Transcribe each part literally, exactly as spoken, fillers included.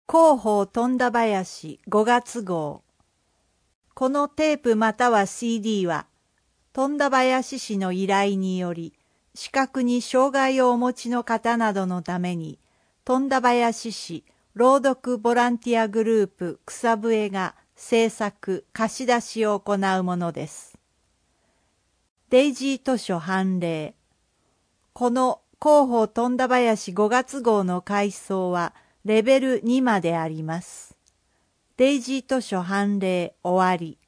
広報富田林ごがつ号。このテープまたは シーディー は、富田林市の依頼により、視覚に障害をお持ちの方などのために、富田林市朗読ボランティアグループ草笛が制作、貸し出しを行うものです。デイジー図書判例。この広報富田林ごがつ号の改装は、レベルにまであります。デイジー図書判例終わり。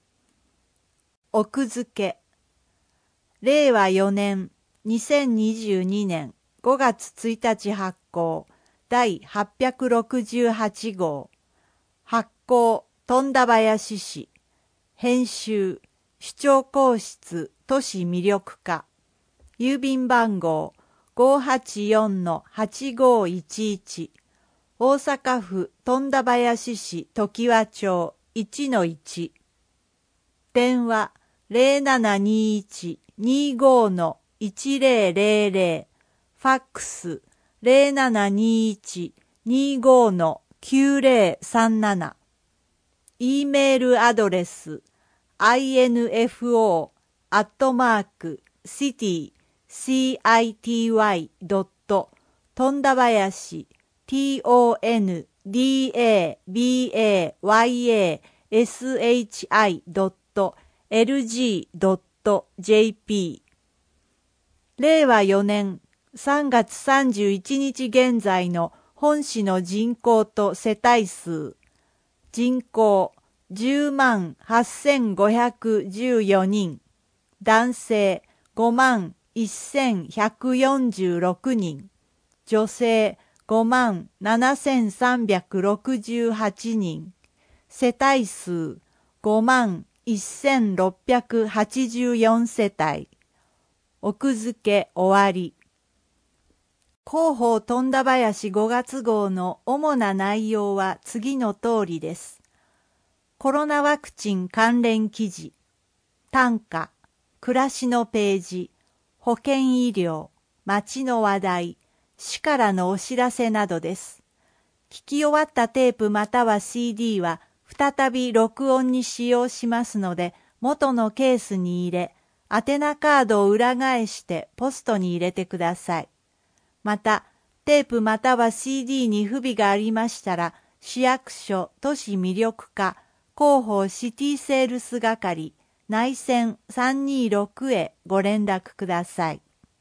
奥付け。れいわよねんにせんにじゅうにねんごがつついたち発行第はっぴゃくろくじゅうはち号。発行富田林市。編集首長公室都市魅力課。郵便番号 ごーはちよんのはちごーいちいち。大阪府富田林市常盤町 いちのいち。電話 ゼロななにいちにごのいちぜろぜろぜろ。ファックス ゼロななにいちにごのきゅうぜろさんなな。E メールアドレス アイエヌエフオー アットマーク シティ シティ ドット 富田林トンダバヤシドット エルジー ドット ジェーピー。れいわよねんさんがつさんじゅういちにち現在の本市の人口と世帯数。人口じゅうまんはっせんごひゃくじゅうよにん。男性ごまんせんひゃくよんじゅうろくにん。女性ごまんななせんさんびゃくろくじゅうはちにん。世帯数ごまんせんろっぴゃくはちじゅうよん世帯。奥付け終わり。広報富田林ごがつ号の主な内容は次の通りです。コロナワクチン関連記事、単価、暮らしのページ、保健医療、街の話題、市からのお知らせなどです。聞き終わったテープまたは シーディー は再び録音に使用しますので、元のケースに入れ、宛名カードを裏返してポストに入れてください。また、テープまたは シーディー に不備がありましたら、市役所都市魅力課広報シティセールス係内線さんにーろくへご連絡ください。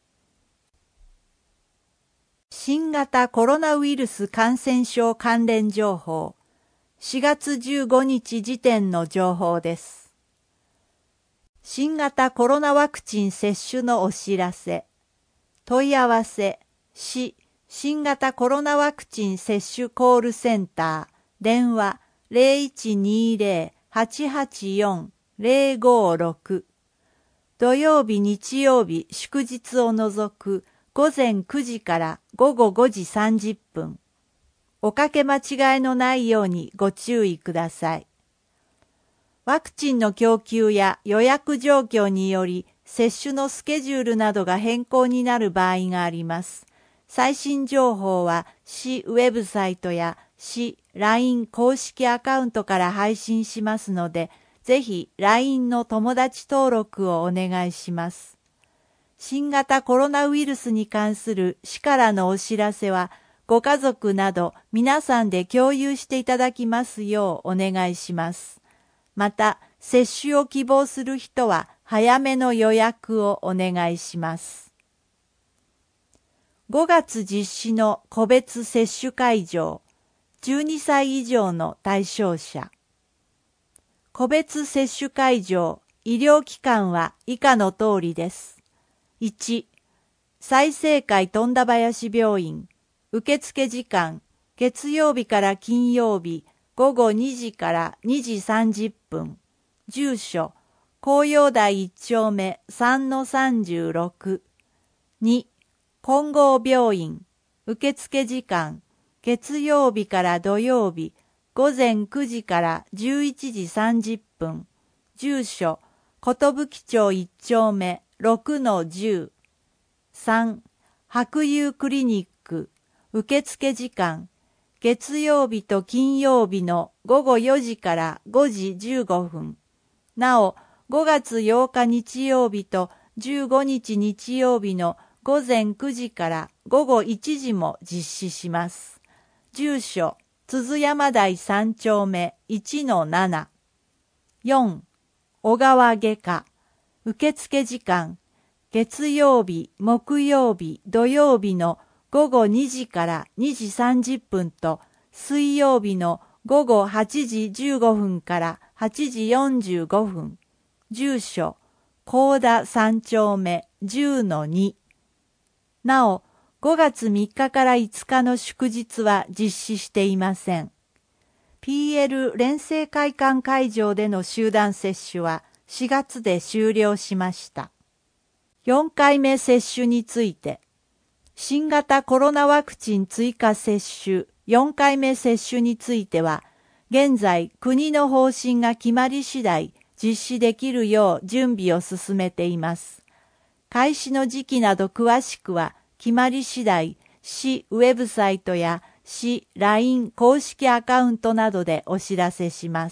新型コロナウイルス感染症関連情報。しがつじゅうごにち時点の情報です。新型コロナワクチン接種のお知らせ。問い合わせ、市新型コロナワクチン接種コールセンター、電話 ゼロいちにゼロ はちはちよん ゼロごろく。土曜日日曜日祝日を除くごぜんくじからごごごじさんじゅっぷん。おかけ間違いのないようにご注意ください。ワクチンの供給や予約状況により接種のスケジュールなどが変更になる場合があります。最新情報は市ウェブサイトや市 ライン 公式アカウントから配信しますので、ぜひ ライン の友達登録をお願いします。新型コロナウイルスに関する市からのお知らせは、ご家族など皆さんで共有していただきますようお願いします。また、接種を希望する人は早めの予約をお願いします。ごがつ実施の個別接種会場、じゅうにさい以上の対象者。個別接種会場、医療機関は以下の通りです。いち、済生会富田林病院、受付時間、月曜日から金曜日、ごごにじからにじさんじゅっぷん。住所、紅葉台いち丁目さんのさんじゅうろく。に、金剛病院、受付時間、月曜日から土曜日、ごぜんくじからじゅういちじさんじゅっぷん。住所、寿町いち丁目ろくのじゅう。さん、白友クリニック、受付時間、 月曜日と金曜日のごごよじからごじじゅうごふん。なお、ごがつようか日曜日とじゅうごにち日曜日のごぜんくじからごごいちじも実施します。住所、鈴山台さん丁目 いちのなな。よん、小川外科。受付時間、月曜日、木曜日、土曜日のごごにじからにじさんじゅっぷんと、水曜日のごごはちじじゅうごふんからはちじよんじゅうごふん。住所、高田さん丁目 じゅうのに。なお、ごがつみっかからいつかの祝日は実施していません。ピーエル 連成会館会場での集団接種はしがつで終了しました。よんかいめ接種について、新型コロナワクチン追加接種よんかいめ接種については、現在国の方針が決まり次第実施できるよう準備を進めています。開始の時期など詳しくは決まり次第、市ウェブサイトや市 ライン 公式アカウントなどでお知らせします。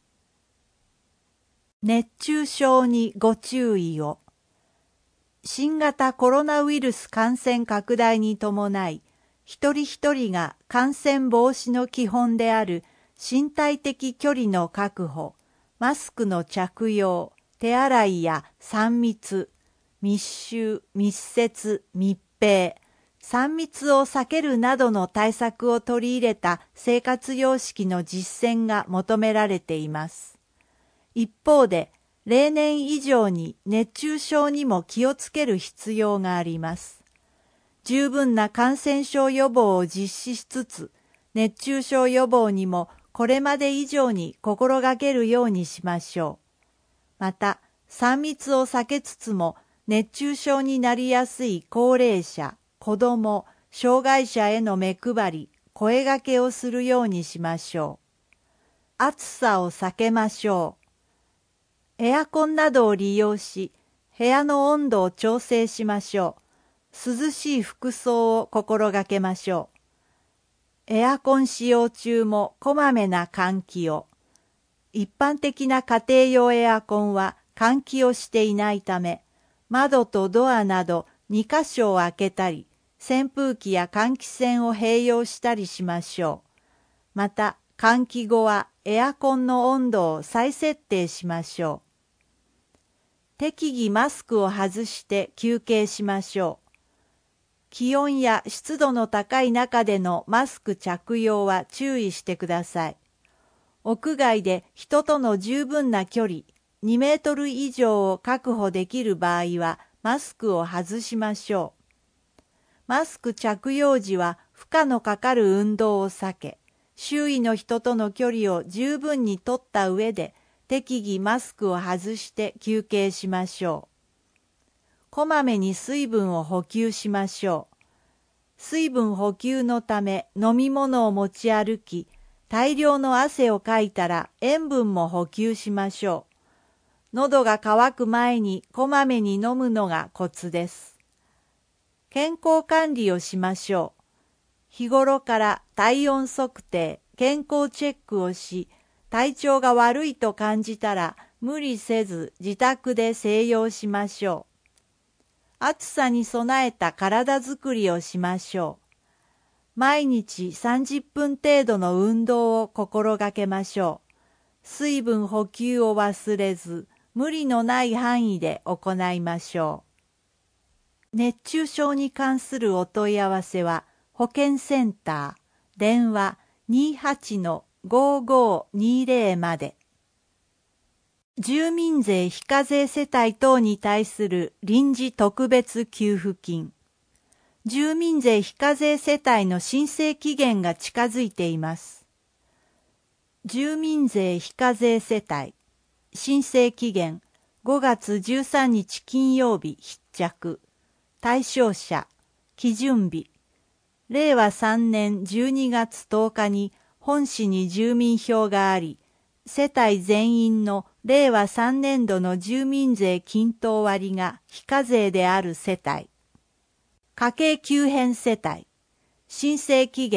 熱中症にご注意を。新型コロナウイルス感染拡大に伴い、一人一人が感染防止の基本である身体的距離の確保、マスクの着用、手洗いやさん密、密集、密接、密閉、さん密を避けるなどの対策を取り入れた生活様式の実践が求められています。一方で、例年以上に熱中症にも気をつける必要があります。十分な感染症予防を実施しつつ、熱中症予防にもこれまで以上に心がけるようにしましょう。また、さん密を避けつつも熱中症になりやすい高齢者、子ども、障害者への目配り、声掛けをするようにしましょう。暑さを避けましょう。エアコンなどを利用し、部屋の温度を調整しましょう。涼しい服装を心がけましょう。エアコン使用中もこまめな換気を。一般的な家庭用エアコンは換気をしていないため、窓とドアなどにかしょを開けたり、扇風機や換気扇を併用したりしましょう。また、換気後はエアコンの温度を再設定しましょう。適宜マスクを外して休憩しましょう。気温や湿度の高い中でのマスク着用は注意してください。屋外で人との十分な距離にメートル以上を確保できる場合はマスクを外しましょう。マスク着用時は負荷のかかる運動を避け、周囲の人との距離を十分に取った上で、適宜マスクを外して休憩しましょう。こまめに水分を補給しましょう。水分補給のため飲み物を持ち歩き、大量の汗をかいたら塩分も補給しましょう。喉が渇く前にこまめに飲むのがコツです。健康管理をしましょう。日頃から体温測定、健康チェックをし、体調が悪いと感じたら無理せず自宅で静養しましょう。暑さに備えた体づくりをしましょう。毎日さんじゅっぷん程度の運動を心がけましょう。水分補給を忘れず、無理のない範囲で行いましょう。熱中症に関するお問い合わせは、保健センター、電話 にーはちのごーごーにーぜろ まで。住民税非課税世帯等に対する臨時特別給付金。住民税非課税世帯の申請期限が近づいています。住民税非課税世帯、申請期限ごがつじゅうさんにち金曜日必着。対象者、基準日。れいわさんねんじゅうにがつとおかに本市に住民票があり、世帯全員のれいわさんねん度の住民税均等割が非課税である世帯。家計急変世帯。申請期限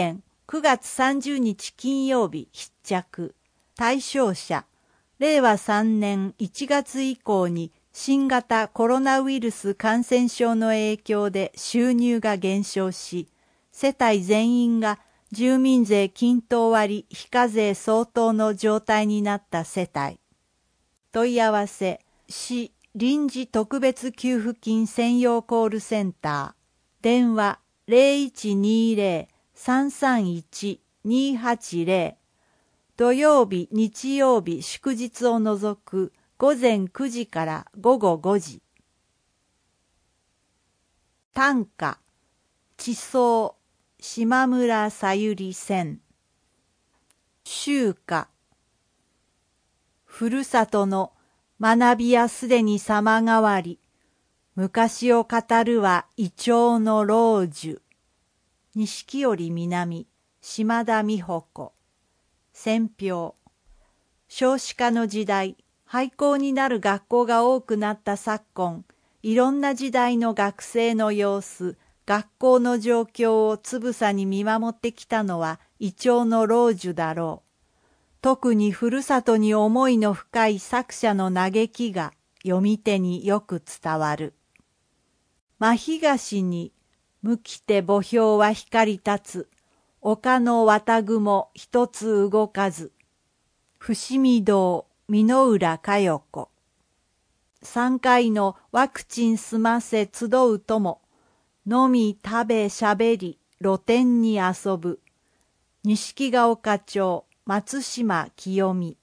くがつさんじゅうにち金曜日必着。対象者、れいわさんねんいちがつ以降に新型コロナウイルス感染症の影響で収入が減少し、世帯全員が住民税均等割非課税相当の状態になった世帯。問い合わせ、市臨時特別給付金専用コールセンター。電話 ゼロいちにゼロ さんさんいち にはちゼロ。土曜日、日曜日、祝日を除く午前くじから午後ごじ。短歌、地層、島村さゆり線。集歌、ふるさとの学びやすでに様変わり、昔を語るはイチョウの老樹。錦織南、島田美穂子。選評。少子化の時代、廃校になる学校が多くなった昨今、いろんな時代の学生の様子、学校の状況をつぶさに見守ってきたのはイチョウの老樹だろう。特にふるさとに思いの深い作者の嘆きが読み手によく伝わる。真東に向きて墓標は光り立つ。丘の綿雲一つ動かず。伏見堂美濃浦佳代子。三回のワクチン済ませ集うとも。飲み食べしゃべり露天に遊ぶ。錦ヶ丘町松島清美。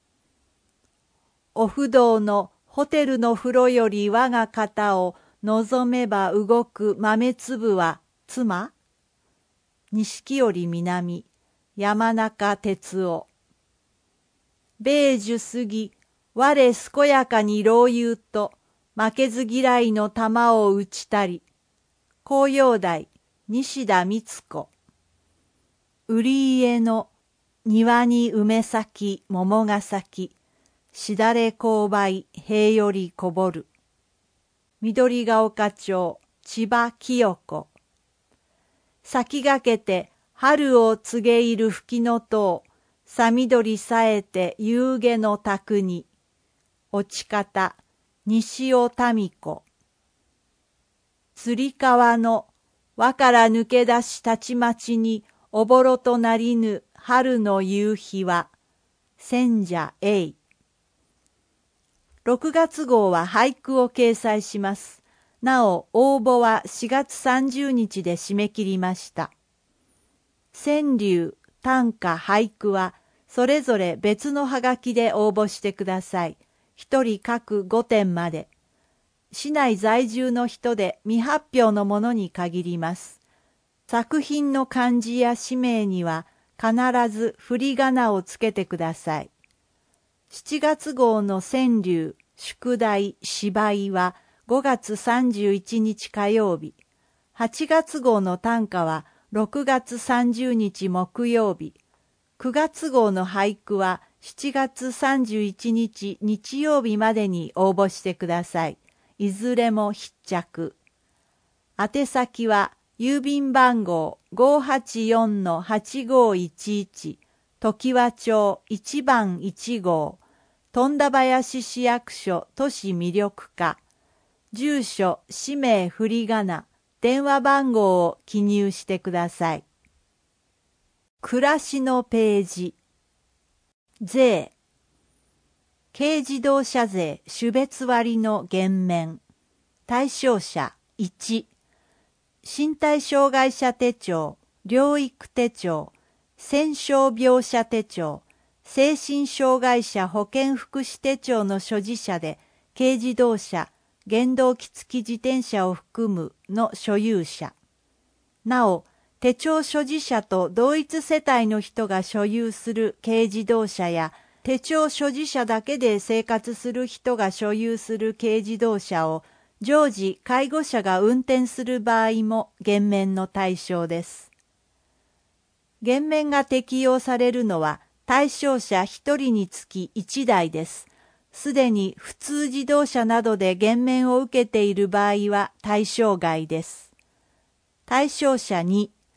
お不動のホテルの風呂より我が肩を望めば動く豆粒は妻？錦織南、山中哲夫。米寿過ぎ、我健やかに老友と、負けず嫌いの玉を打ちたり。紅葉台、西田光子。売り家の庭に梅咲き桃が咲き、しだれ勾配塀よりこぼる。緑ヶ丘町千葉清子。先駆けて春を告げ入る吹きの塔、さ緑さえて夕げの宅に。落ち方、西尾民子。つり革の輪から抜け出したちまちにおぼろとなりぬ春の夕日は、千社栄。ろくがつ号は俳句を掲載します。なお、応募はしがつさんじゅうにちで締め切りました。川柳、短歌、俳句は、それぞれ別のハガキで応募してください。一人各ごてんまで。市内在住の人で未発表のものに限ります。作品の漢字や氏名には必ず振り仮名をつけてください。しちがつ号の川柳、宿題、芝居はごがつさんじゅういちにち火曜日。はちがつ号の短歌はろくがつさんじゅうにち木曜日。くがつ号の俳句はしちがつさんじゅういちにち日曜日までに応募してください。いずれも必着。宛先は郵便番号 ごーはちよんのはちごーいちいち 常盤町いちばんいち号富田林市役所都市魅力課。住所、氏名、振り仮名、電話番号を記入してください。暮らしのページ。税。軽自動車税種別割の減免。対象者いち。身体障害者手帳、療育手帳、戦傷病者手帳、精神障害者保健福祉手帳の所持者で、軽自動車、原動機付き自転車を含むの所有者。なお、手帳所持者と同一世帯の人が所有する軽自動車や、手帳所持者だけで生活する人が所有する軽自動車を、常時介護者が運転する場合も減免の対象です。減免が適用されるのは対象者ひとりにつきいちだいです。すでに普通自動車などで減免を受けている場合は対象外です。対象者に、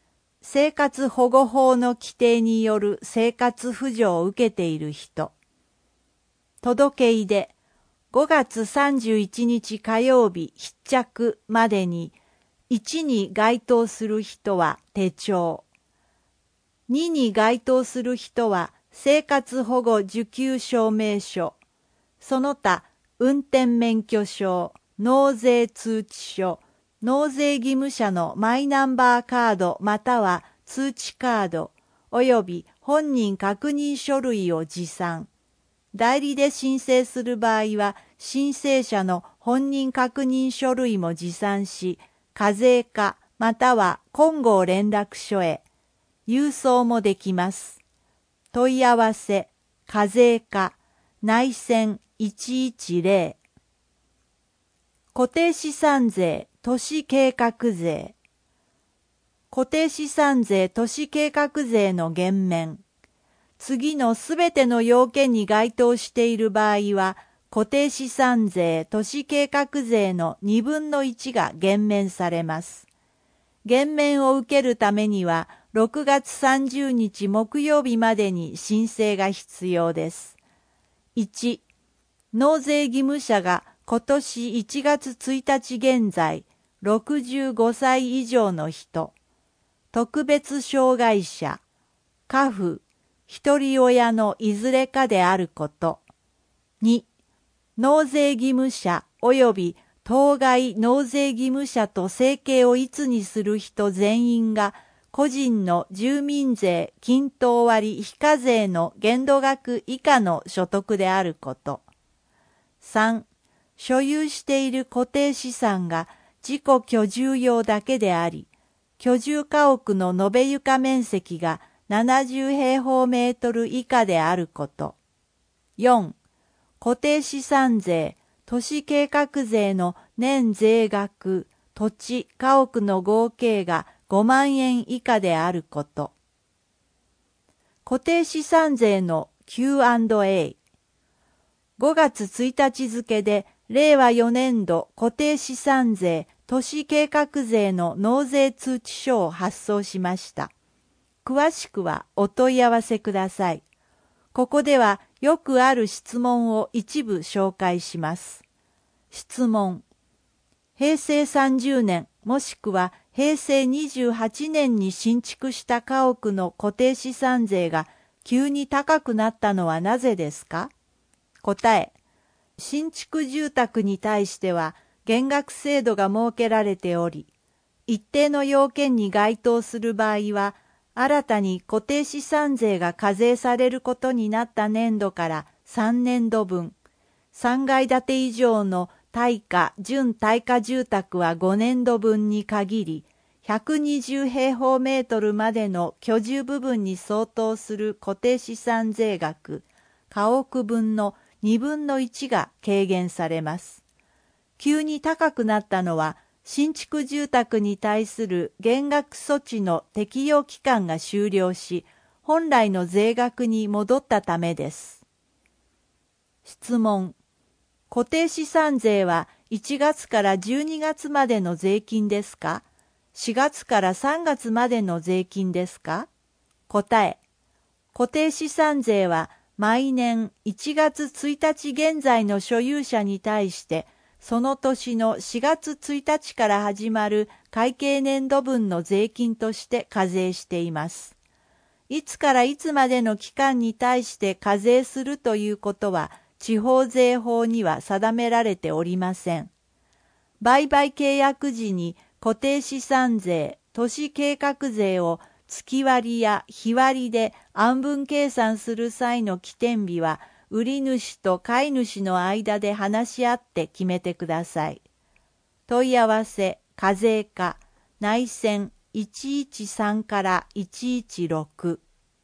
生活保護法の規定による生活扶助を受けている人。届け出でごがつさんじゅういちにち火曜日必着までにいちに該当する人は手帳。にに該当する人は生活保護受給証明書。その他運転免許証、納税通知書、納税義務者のマイナンバーカードまたは通知カード、および本人確認書類を持参。代理で申請する場合は、申請者の本人確認書類も持参し、課税課または金剛連絡所へ、郵送もできます。問い合わせ、課税課、内線いちいちゼロ。固定資産税、都市計画税。固定資産税、都市計画税の減免。次のすべての要件に該当している場合は、固定資産税、都市計画税のにぶんのいちが減免されます。減免を受けるためには、ろくがつさんじゅうにち木曜日までに申請が必要です。いち、納税義務者が今年いちがつついたち現在、ろくじゅうごさい以上の人、特別障害者、家父、一人親のいずれかであること。に、納税義務者及び当該納税義務者と生計をいつにする人全員が個人の住民税均等割非課税の限度額以下の所得であること。さん、所有している固定資産が自己居住用だけであり、居住家屋の延べ床面積がななじゅうへいほうメートル以下であること。よん、固定資産税、都市計画税の年税額、土地、家屋の合計がごまんえん以下であること。固定資産税の キューアンドエー。ごがつついたち付で、れいわよねんど固定資産税、都市計画税の納税通知書を発送しました。詳しくはお問い合わせください。ここではよくある質問を一部紹介します。質問。へいせいさんじゅうねんもしくはへいせいにじゅうはちねんに新築した家屋の固定資産税が急に高くなったのはなぜですか？答え。新築住宅に対しては減額制度が設けられており、一定の要件に該当する場合は、新たに固定資産税が課税されることになった年度からさんねんどぶん、さんがいだて以上の耐価・準耐価住宅はごねんどぶんに限り、ひゃくにじゅうへいほうメートルまでの居住部分に相当する固定資産税額、家屋分のにぶんのいちが軽減されます。急に高くなったのは、新築住宅に対する減額措置の適用期間が終了し、本来の税額に戻ったためです。質問。固定資産税はいちがつからじゅうにがつまでの税金ですか？しがつからさんがつまでの税金ですか？答え。固定資産税は毎年いちがつついたち現在の所有者に対して、その年のしがつついたちから始まる会計年度分の税金として課税しています。いつからいつまでの期間に対して課税するということは、地方税法には定められておりません。売買契約時に固定資産税、都市計画税を月割や日割で案分計算する際の起点日は、売り主と買い主の間で話し合って決めてください。問い合わせ、課税課、内線いちいちさんからいちいちろく。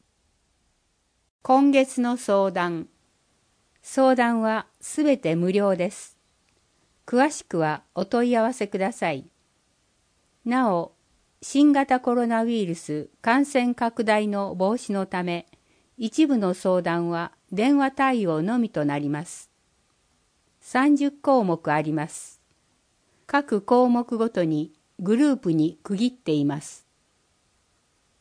今月の相談。相談はすべて無料です。詳しくはお問い合わせください。なお、新型コロナウイルス感染拡大の防止のため、一部の相談は電話対応のみとなります。さんじゅっこうもくあります。各項目ごとにグループに区切っています。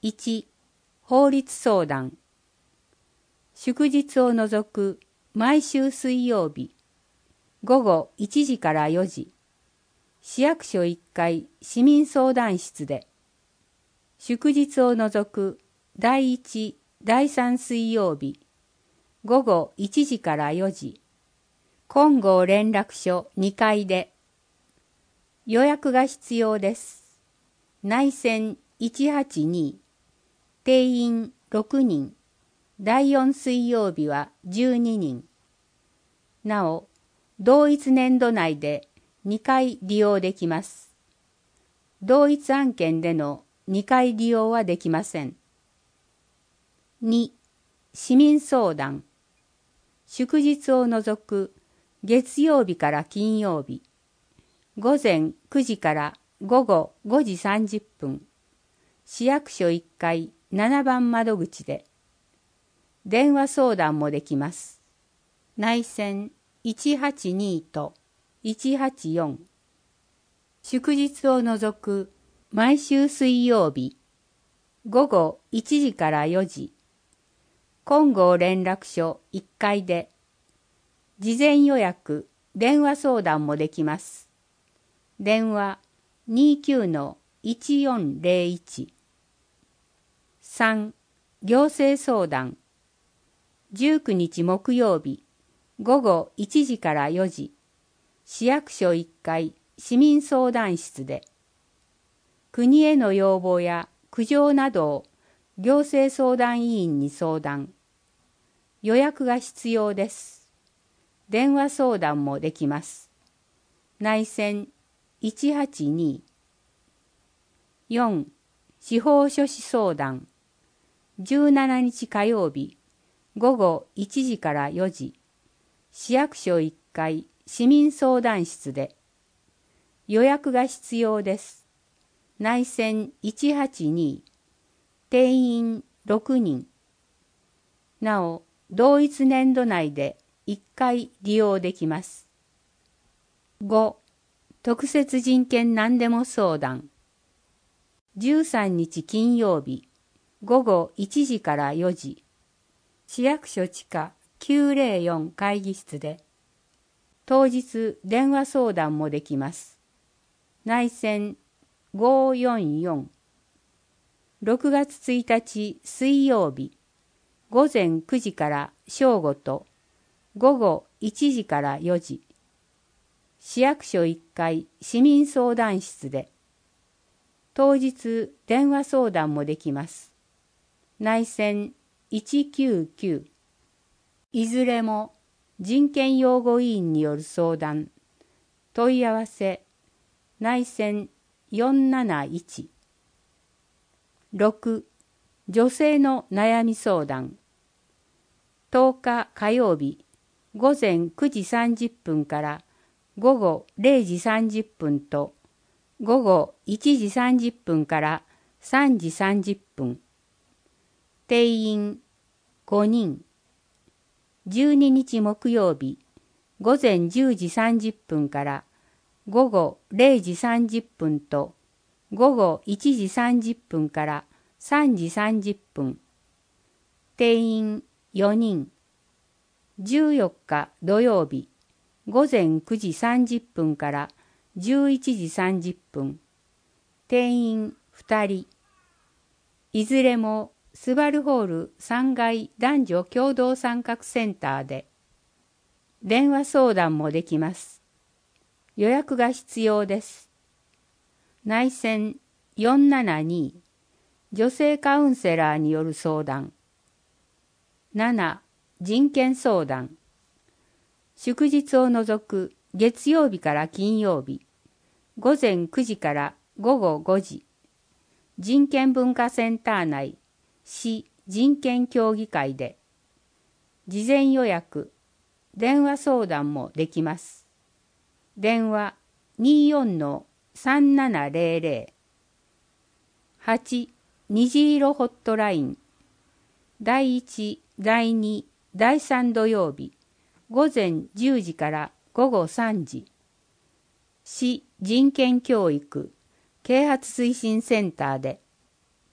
いち、法律相談。祝日を除く毎週水曜日、午後いちじからよじ、市役所いっかい市民相談室で、祝日を除くだいいち、だいさん水曜日、午後いちじからよじ、金剛連絡所にかいで。予約が必要です。内線いちはちに、定員ろくにん、だいよん水曜日はじゅうににん。なお、同一年度内でにかい利用できます。同一案件でのにかい利用はできません。に、市民相談。祝日を除く月曜日から金曜日、午前くじから午後ごじさんじゅっぷん、市役所いっかいななばん窓口で。電話相談もできます。内線いちはちにといちはちよん。祝日を除く毎週水曜日、午後いちじからよじ、金剛連絡所いっかいで。事前予約、電話相談もできます。電話 にじゅうきゅうのいちよんゼロいち。さん、行政相談。じゅうくにち木曜日、午後いちじからよじ、市役所いっかい市民相談室で。国への要望や苦情などを行政相談委員に相談。予約が必要です。電話相談もできます。内線いちはちに。よん、司法書士相談。じゅうしちにち火曜日、午後いちじからよじ、市役所いっかい市民相談室で。予約が必要です。内線いちはちに、定員ろくにん。なお、同一年度内でいっかい利用できます。ご、特設人権何でも相談。じゅうさんにち金曜日、午後いちじからよじ、市役所地下きゅうぜろよん会議室で。当日電話相談もできます。内線ごよんよん。ろくがつついたち水曜日、午前くじから正午と午後いちじからよじ、市役所いっかい市民相談室で。当日電話相談もできます。内線いちきゅうきゅう。いずれも人権擁護委員による相談。問い合わせ内線よんなないち。ろく、女性の悩み相談。とおか火曜日、午前くじさんじゅっぷんから午後れいじさんじゅっぷんと午後いちじさんじゅっぷんからさんじさんじゅっぷん。定員ごにん。じゅうににち木曜日、午前じゅうじさんじゅっぷんから午後れいじさんじゅっぷんと午後いちじさんじゅっぷんからさんじさんじゅっぷん。定員よにん。じゅうよっか土曜日、午前くじさんじゅっぷんからじゅういちじさんじゅっぷん。定員ふたり。いずれもスバルホールさんがい男女共同参画センターで。電話相談もできます。予約が必要です。内線よんななに。女性カウンセラーによる相談。なな、人権相談。祝日を除く月曜日から金曜日、午前くじから午後ごじ、人権文化センター内市人権協議会で。事前予約、電話相談もできます。電話にじゅうよんのさんななゼロゼロ。はち、虹色ホットライン。だいいち、だいに、だいさん土曜日、午前じゅうじから午後さんじ。市人権教育啓発推進センターで。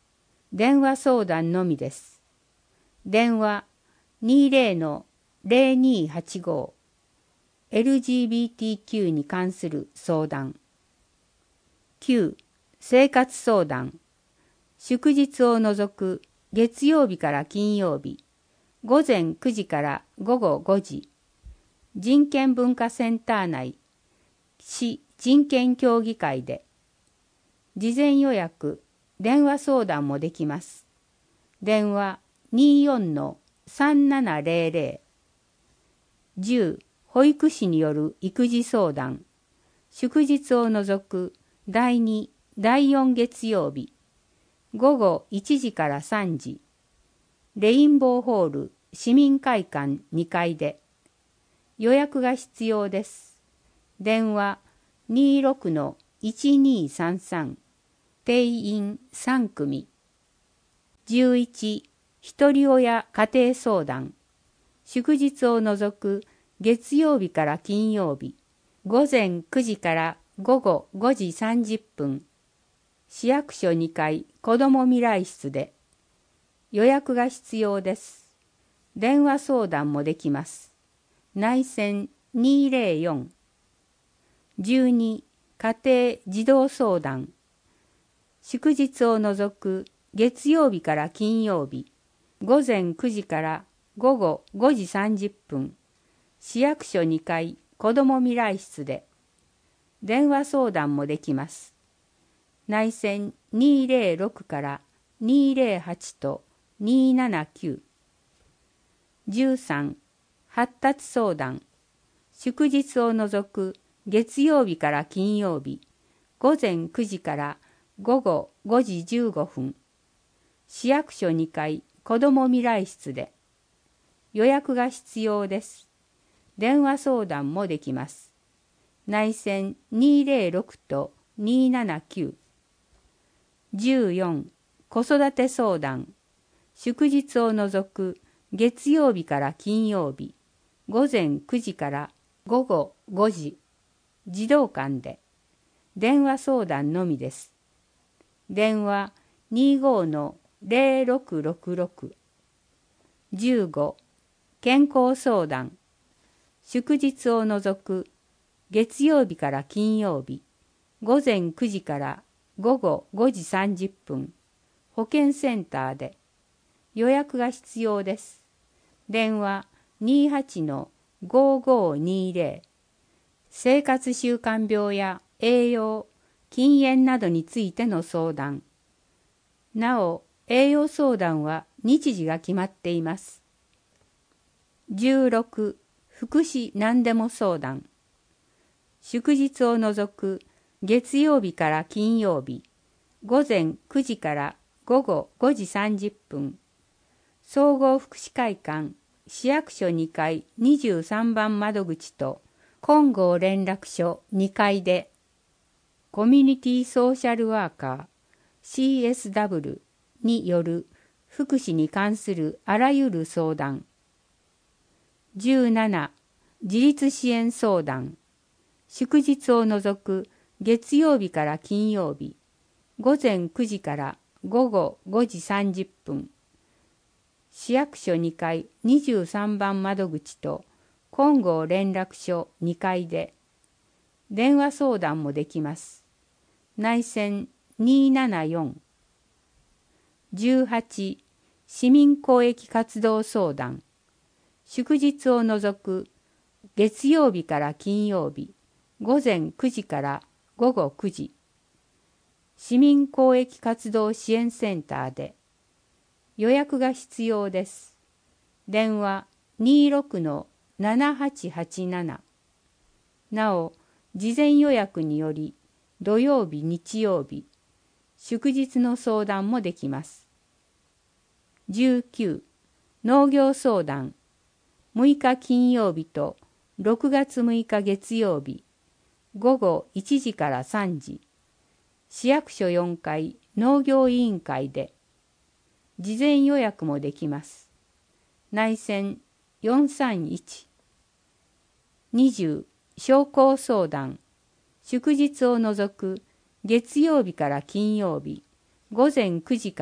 電話相談のみです。電話 にじゅう の ゼロにーはちご エルジービーティーキュー に関する相談。きゅう. 生活相談。祝日を除く月曜日から金曜日、午前くじから午後ごじ、人権文化センター内、市人権協議会で、事前予約、電話相談もできます。電話 にじゅうよんのさんななゼロゼロ。じゅう. 保育士による育児相談。祝日を除くだいに、だいよん月曜日、午後いちじからさんじ、レインボーホール市民会館にかいで。予約が必要です。電話 にじゅうろくのいちにーさんさん。定員さん組。じゅういち. ひとり親家庭相談。祝日を除く月曜日から金曜日、午前くじから午後ごじさんじゅっぷん。市役所にかい子ども未来室で。予約が必要です。電話相談もできます。内線にーぜろよん。じゅうに. 家庭児童相談。祝日を除く月曜日から金曜日、午前くじから午後ごじさんじゅっぷん。市役所にかい子ども未来室で。電話相談もできます。内線にーぜろろくからにーぜろはちとにーななきゅう。じゅうさん. 発達相談。祝日を除く月曜日から金曜日、午前くじから午後ごじじゅうごふん。市役所にかい子ども未来室で。予約が必要です。電話相談もできます。内線にーぜろろくとにーななきゅう。じゅうよん. 子育て相談。祝日を除く月曜日から金曜日、午前くじから午後ごじ、児童館で。電話相談のみです。電話 にじゅうごのゼロろくろくろく。じゅうご. 健康相談。祝日を除く月曜日から金曜日、午前くじから午後ごじさんじゅっぷん。保健センターで。予約が必要です。電話 にじゅうはちのごごにーぜろ。生活習慣病や栄養、禁煙などについての相談。なお、栄養相談は日時が決まっています。じゅうろく. 福祉何でも相談。祝日を除く月曜日から金曜日、午前くじから午後ごじさんじゅっぷん。総合福祉会館市役所にかいにじゅうさんばん窓口と金剛連絡所にかいで。コミュニティソーシャルワーカー シーエスダブリュー による福祉に関するあらゆる相談。じゅうなな. 自立支援相談。祝日を除く月曜日から金曜日、午前くじから午後ごじさんじゅっぷん。市役所にかいにじゅうさんばん窓口と金剛連絡所にかいで。電話相談もできます。内線にーななよん。じゅうはち. 市民公益活動相談。祝日を除く月曜日から金曜日、午前くじから午後くじ。市民公益活動支援センターで。予約が必要です。電話 にじゅうろくのななはちはちなな。なお、事前予約により土曜日、日曜日、祝日の相談もできます。じゅうきゅう. 農業相談。むいか金曜日とろくがつむいか月曜日、午後いちじからさんじ。市役所よんかい農業委員会で。事前予約もできます。内線よんさんいち。にじゅう. 商工相談。祝日を除く月曜日から金曜日、午前くじから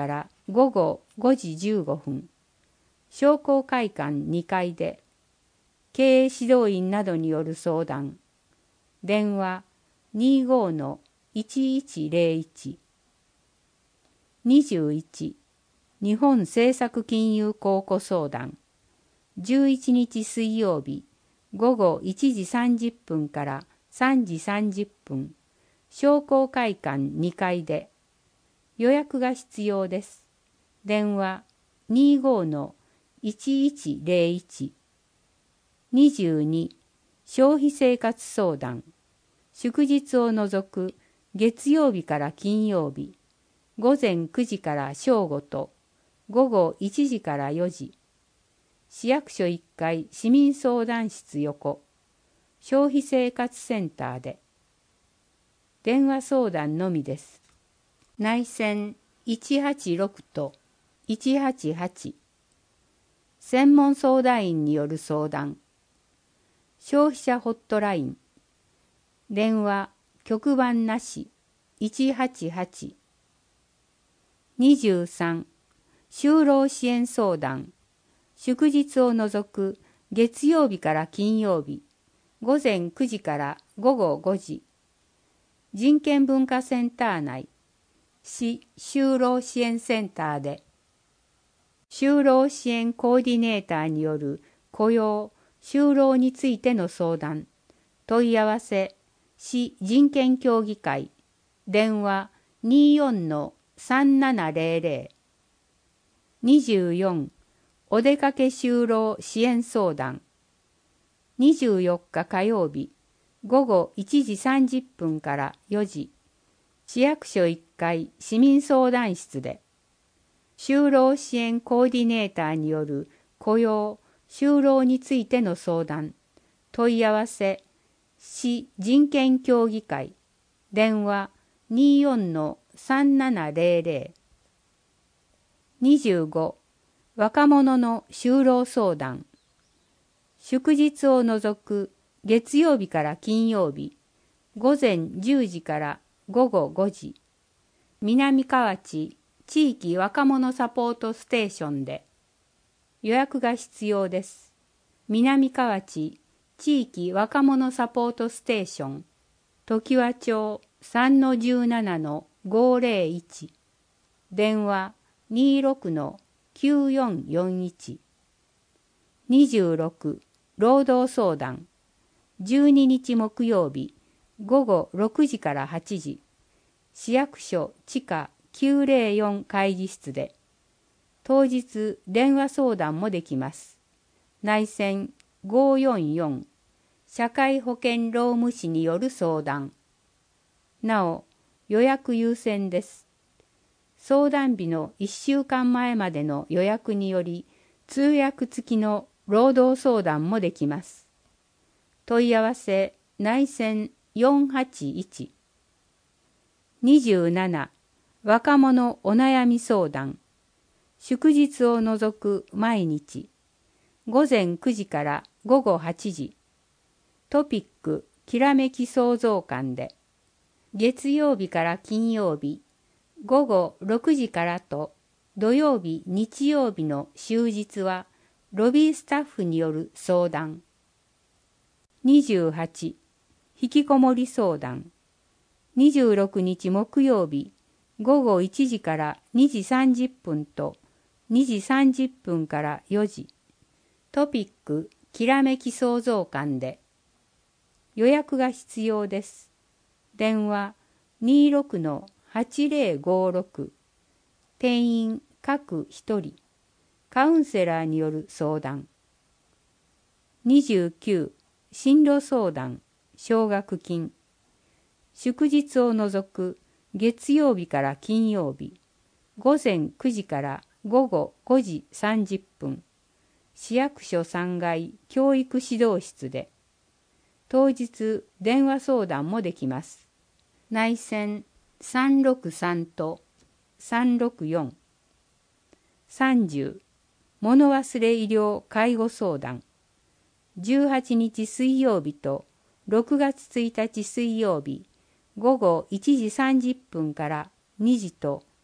午後ごじじゅうごふん、商工会館にかいで、経営指導員などによる相談。電話 にじゅうごのいちいちゼロいち。にじゅういち、日本政策金融公庫相談。じゅういちにち水曜日、午後いちじさんじゅっぷんからさんじさんじゅっぷん、商工会館にかいで。予約が必要です。電話 にじゅうごのいちいちゼロいち。にじゅうに、消費生活相談。祝日を除く月曜日から金曜日、午前くじから正午と午後いちじからよじ。市役所いっかい市民相談室横、消費生活センターで。電話相談のみです。内線いちはちろくといちはちはち。専門相談員による相談。消費者ホットライン。電話局番なしいちはちはち。にじゅうさん、就労支援相談。祝日を除く月曜日から金曜日、午前くじから午後ごじ。人権文化センター内、市就労支援センターで。就労支援コーディネーターによる雇用・就労についての相談。問い合わせ市人権協議会。電話 にじゅうよんのさんななゼロゼロ。にじゅうよん、お出かけ就労支援相談。にじゅうよっか火曜日、午後いちじさんじゅっぷんからよじ。市役所いっかい市民相談室で。就労支援コーディネーターによる雇用・就労についての相談。問い合わせ市人権協議会。電話 にじゅうよんのさんななゼロゼロ。にじゅうご、若者の就労相談。祝日を除く月曜日から金曜日、午前じゅうじから午後ごじ。南河内地域若者サポートステーションで。予約が必要です。南河内地域若者サポートステーション、常盤町 さんのじゅうななのごゼロいち。電話 にじゅうろくのきゅうよんよんいち。にじゅうろく、労働相談。じゅうににち木曜日、午後ろくじからはちじ。市役所地下きゅうゼロよん会議室で。当日電話相談もできます。内線ごよんよん、社会保険労務士による相談。なお、予約優先です。相談日のいっしゅうかんまえまでの予約により、通訳付きの労働相談もできます。問い合わせ内線よんはちいち。にじゅうなな、若者お悩み相談。祝日を除く毎日、午前くじから午後はちじ。トピックきらめき創造館で。月曜日から金曜日、午後ろくじからと土曜日日曜日の終日はロビースタッフによる相談。にじゅうはち、引きこもり相談。にじゅうろくにち木曜日、午後いちじからにじさんじゅっぷんとにじさんじゅっぷんからよじ。トピックきらめき創造館で。予約が必要です。電話 にじゅうろくのはちゼロごろく。定員各一人。カウンセラーによる相談。にじゅうきゅう、進路相談、奨学金。祝日を除く月曜日から金曜日、午前くじから午後ごじさんじゅっぷん。市役所さんがい教育指導室で。当日電話相談もできます。内線さんろくさんとさんろくよん。さんじゅう、物忘れ医療介護相談。じゅうはちにち水曜日とろくがつついたち水曜日、午後いちじさんじゅっぷんからにじと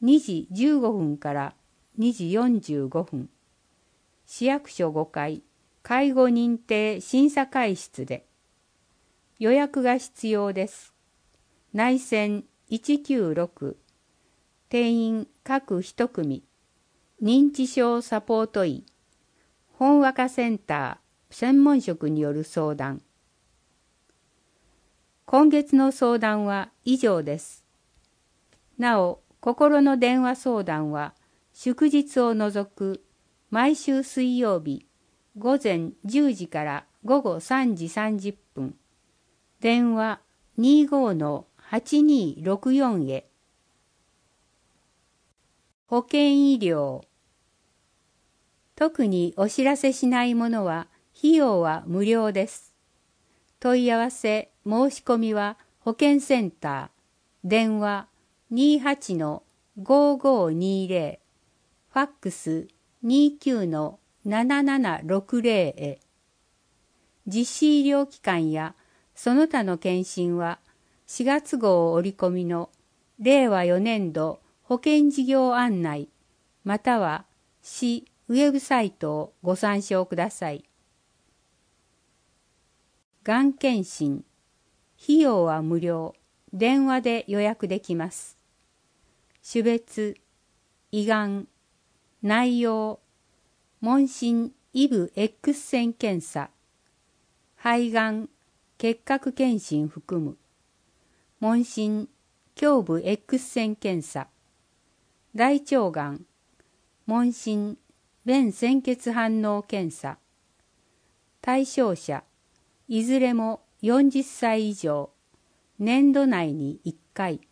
にじじゅうごふんからにじよんじゅうごふん、市役所ごかい介護認定審査会室で。予約が必要です。内線いちきゅうろく、定員各一組、認知症サポート医、本和歌センター専門職による相談。今月の相談は以上です。なお、心の電話相談は祝日を除く毎週水曜日午前じゅうじから午後さんじさんじゅっぷん、電話 にじゅうごのはちにーろくよん へ。保険医療。特にお知らせしないものは費用は無料です。問い合わせ申し込みは保健センター、電話 にじゅうはちのごーごーにーぜろ、ファックス にじゅうきゅうのななななろくぜろ へ。実施医療機関やその他の検診はしがつ号折り込みのれいわよねんど保険事業案内または市ウェブサイトをご参照ください。がん検診。費用は無料。電話で予約できます。種別、胃がん、内容、問診イブ X 線検査、肺がん、結核検診含む、問診胸部 X 線検査、大腸がん、問診便潜血反応検査、対象者、いずれもよんじゅっさい以上、年度内にいっかい。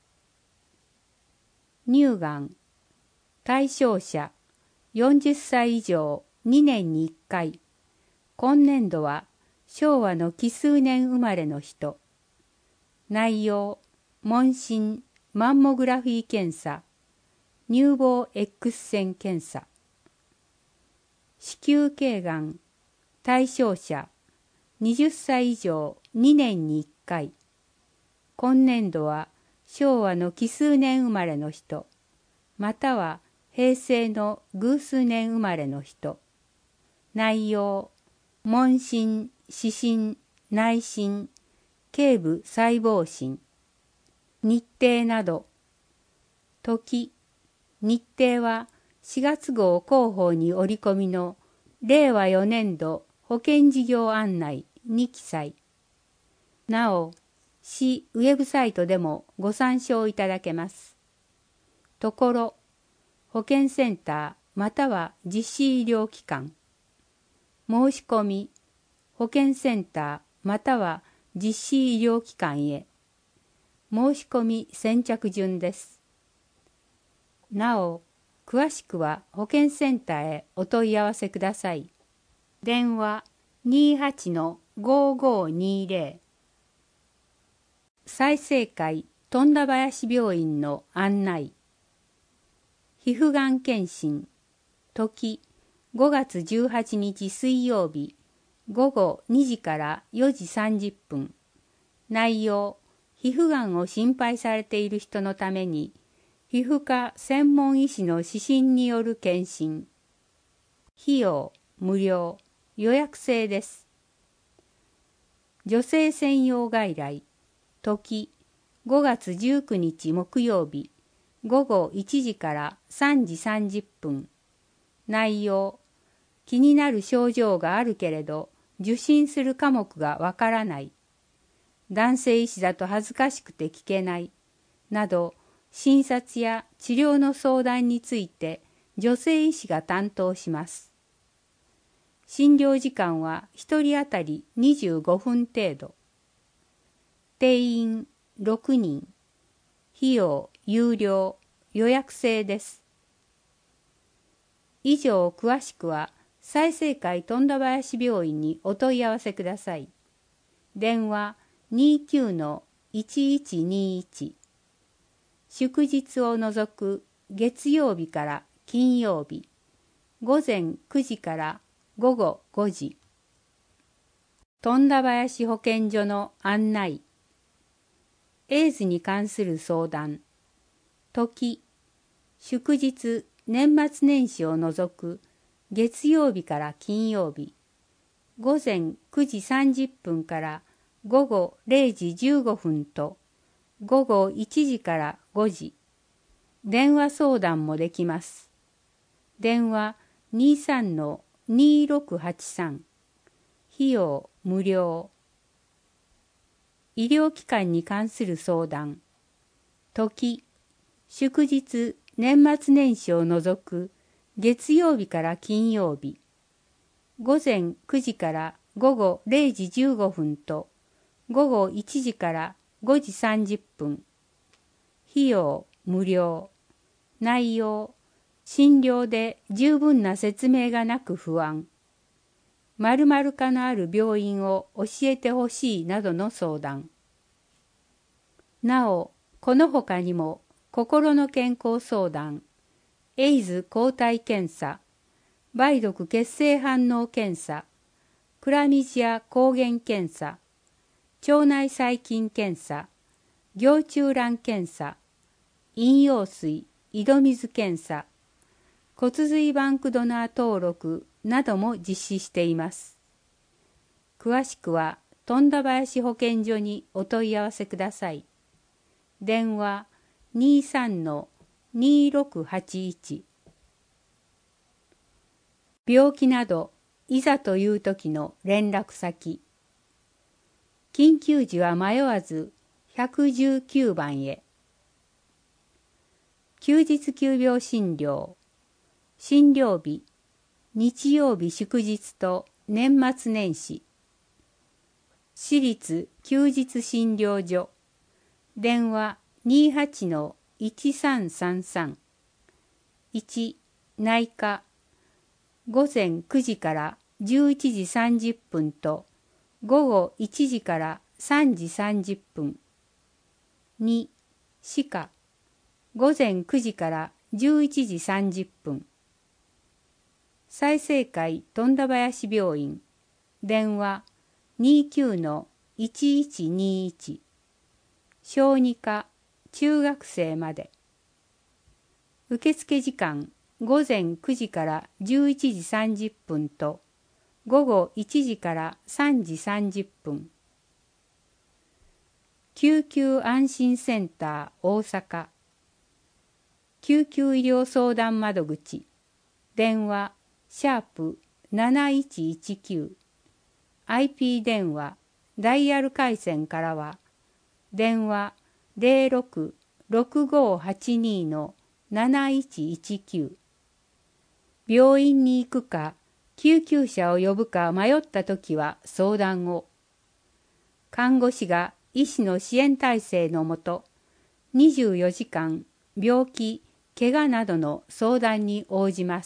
乳がん、対象者、よんじゅっさい以上にねんにいっかい。今年度は昭和の奇数年生まれの人。内容、問診、マンモグラフィー検査、乳房 X 線検査。子宮頸がん、対象者、はたち以上にねんにいっかい。今年度は昭和の奇数年生まれの人、または平成の偶数年生まれの人。内容、問診、視診、内診、頸部細胞診。日程など。時、日程はしがつ号広報に折り込みのれいわよねんど保険事業案内に記載。なお、市ウェブサイトでもご参照いただけます。ところ、保健センターまたは実施医療機関。申し込み、保健センターまたは実施医療機関へ。申し込み先着順です。なお、詳しくは保健センターへお問い合わせください。電話 にじゅうはちのごーごーにーぜろ。済生会富田林病院の案内。皮膚がん検診。時、ごがつじゅうはちにち水曜日、ごごにじからよじさんじゅっぷん。内容、皮膚がんを心配されている人のために、皮膚科専門医師の指針による検診。費用、無料、予約制です。女性専用外来。時、ごがつじゅうくにち木曜日、ごごいちじからさんじさんじゅっぷん。内容、気になる症状があるけれど、受診する科目がわからない。男性医師だと恥ずかしくて聞けない。など、診察や治療の相談について女性医師が担当します。診療時間はひとり当たりにじゅうごふん程度。定員ろくにん。費用有料、予約制です。以上詳しくは済生会富田林病院にお問い合わせください。電話 にじゅうきゅうのいちいちにいち。祝日を除く月曜日から金曜日、ごぜんくじからごごごじ。富田林保健所の案内。エイズに関する相談。時、 祝日、年末年始を除く月曜日から金曜日、午前くじさんじゅっぷんから午後れいじじゅうごふんと午後いちじからごじ、電話相談もできます。電話 にさんのにろくはちさん、費用無料。医療機関に関する相談、時、祝日、年末年始を除く月曜日から金曜日、午前くじから午後れいじじゅうごふんと午後いちじからごじさんじゅっぷん。費用無料。内容、診療で十分な説明がなく不安。〇〇科のある病院を教えてほしいなどの相談。なお、この他にも心の健康相談、エイズ抗体検査、梅毒血清反応検査、クラミジア抗原検査、腸内細菌検査、凝中卵検査、飲用水、井戸水検査、骨髄バンクドナー登録なども実施しています。詳しくは富田林保健所にお問い合わせください。電話 にさんのにろくはちいち。病気などいざという時の連絡先。緊急時は迷わずいちいちきゅうばんへ。休日急病診療。診療日、日曜日祝日と年末年始。私立休日診療所。電話 にはちのいちさんさんさん。いち、内科。午前くじからじゅういちじさんじゅっぷんと午後いちじからさんじさんじゅっぷん。に、歯科。午前くじからじゅういちじさんじゅっぷん。済生会富田林病院。電話 にきゅうのいちいちにいち。小児科、中学生まで。受付時間午前くじからじゅういちじさんじゅっぷんと午後いちじからさんじさんじゅっぷん。救急安心センター大阪。救急医療相談窓口。電話シャープなないちいちきゅう。アイピー 電話ダイヤル回線からは電話ゼロろく ろくごはちにのなないちいちきゅう。病院に行くか救急車を呼ぶか迷ったときは相談を。看護師が医師の支援体制のもとにじゅうよじかん病気、怪我などの相談に応じます。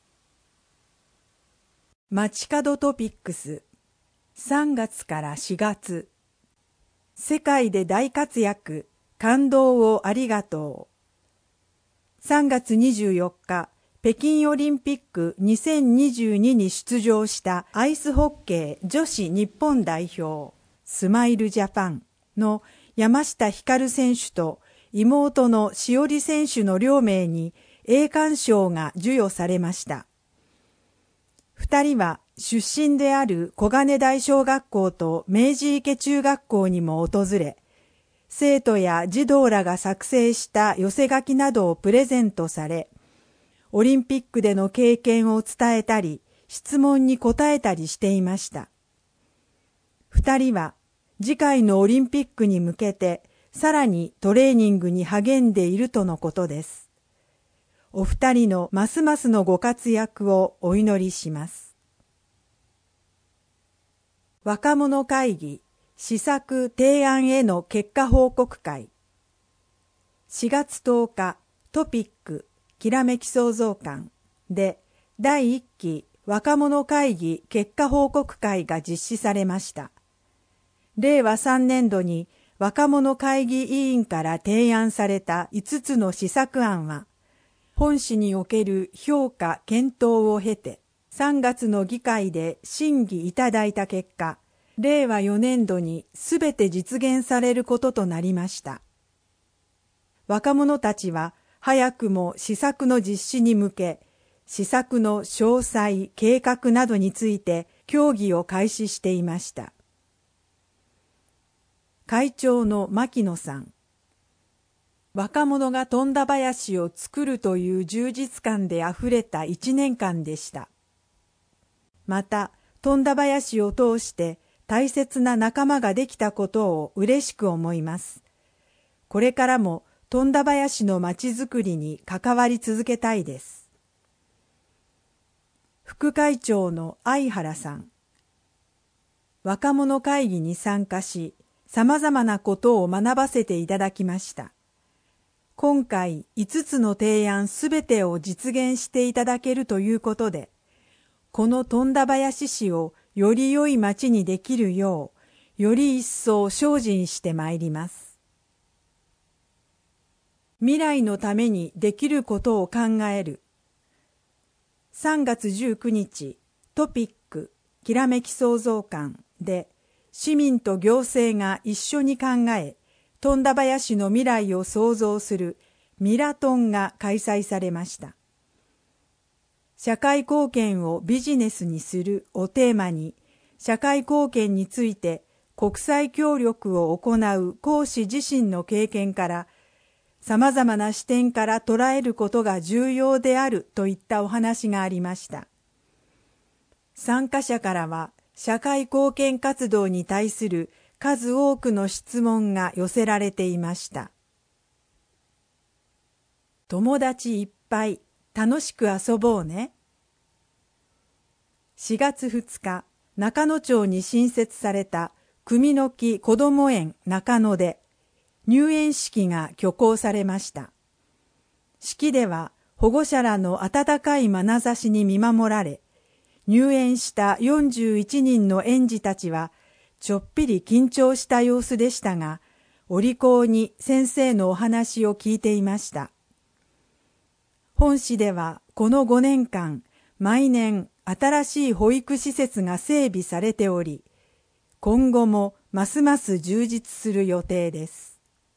街角トピックスさんがつからしがつ。世界で大活躍、感動をありがとう。さんがつにじゅうよっか、北京オリンピックにせんにじゅうにに出場したアイスホッケー女子日本代表、スマイルジャパンの山下光選手と妹のしおり選手の両名に栄冠賞が授与されました。二人は出身である小金台小学校と明治池中学校にも訪れ、生徒や児童らが作成した寄せ書きなどをプレゼントされ、オリンピックでの経験を伝えたり、質問に答えたりしていました。二人は次回のオリンピックに向けてさらにトレーニングに励んでいるとのことです。お二人のますますのご活躍をお祈りします。若者会議施策提案への結果報告会。しがつとおか、トピックきらめき創造館でだいいっき若者会議結果報告会が実施されました。れいわさんねんどに若者会議委員から提案されたいつつの施策案は、本市における評価検討を経て、さんがつの議会で審議いただいた結果、れいわよねんどにすべて実現されることとなりました。若者たちは早くも施策の実施に向け、施策の詳細、計画などについて協議を開始していました。会長の牧野さん。若者が富田林を作るという充実感であふれた一年間でした。また、富田林を通して大切な仲間ができたことを嬉しく思います。これからも富田林のまちづくりに関わり続けたいです。副会長の相原さん。若者会議に参加し、さまざまなことを学ばせていただきました。今回いつつの提案すべてを実現していただけるということで、この富田林市をより良い町にできるよう、より一層精進してまいります。未来のためにできることを考える。さんがつじゅうくにち、トピック、きらめき創造館で、市民と行政が一緒に考え、富田林の未来を創造するミラトンが開催されました。社会貢献をビジネスにするをテーマに、社会貢献について国際協力を行う講師自身の経験から、様々な視点から捉えることが重要であるといったお話がありました。参加者からは、社会貢献活動に対する数多くの質問が寄せられていました。友達いっぱい楽しく遊ぼうね。しがつふつか、中野町に新設された組の木こども園中野で入園式が挙行されました。式では保護者らの温かい眼差しに見守られ、入園したよんじゅういちにんの園児たちはちょっぴり緊張した様子でしたが、お利口に先生のお話を聞いていました。本市ではこのごねんかん、毎年新しい保育施設が整備されており、今後もますます充実する予定です。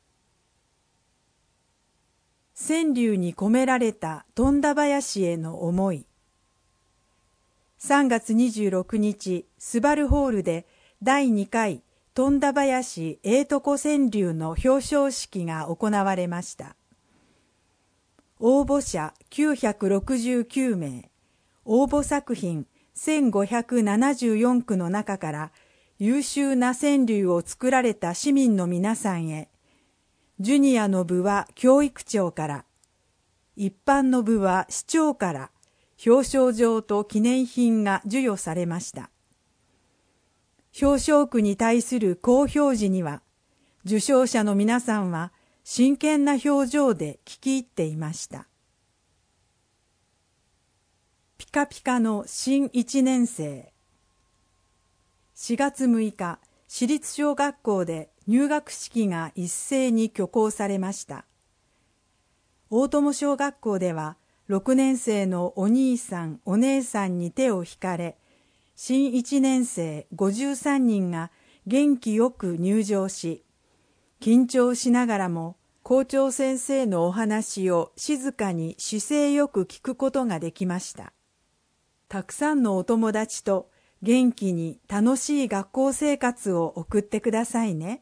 川柳に込められた富田林への思い。さんがつにじゅうろくにち、スバルホールでだいにかい富田林英徳川柳の表彰式が行われました。応募者きゅうひゃくろくじゅうきゅうめい、応募作品せんごひゃくななじゅうよんくの中から優秀な川柳を作られた市民の皆さんへ、ジュニアの部は教育長から、一般の部は市長から表彰状と記念品が授与されました。表彰句に対する講評時には、受賞者の皆さんは真剣な表情で聞き入っていました。ピカピカの新いちねんせい。しがつむいか、私立小学校で入学式が一斉に挙行されました。大友小学校では、ろくねんせいのお兄さん、お姉さんに手を引かれ、新いちねんせいごじゅうさんにんが元気よく入場し、緊張しながらも校長先生のお話を静かに姿勢よく聞くことができました。たくさんのお友達と元気に楽しい学校生活を送ってくださいね。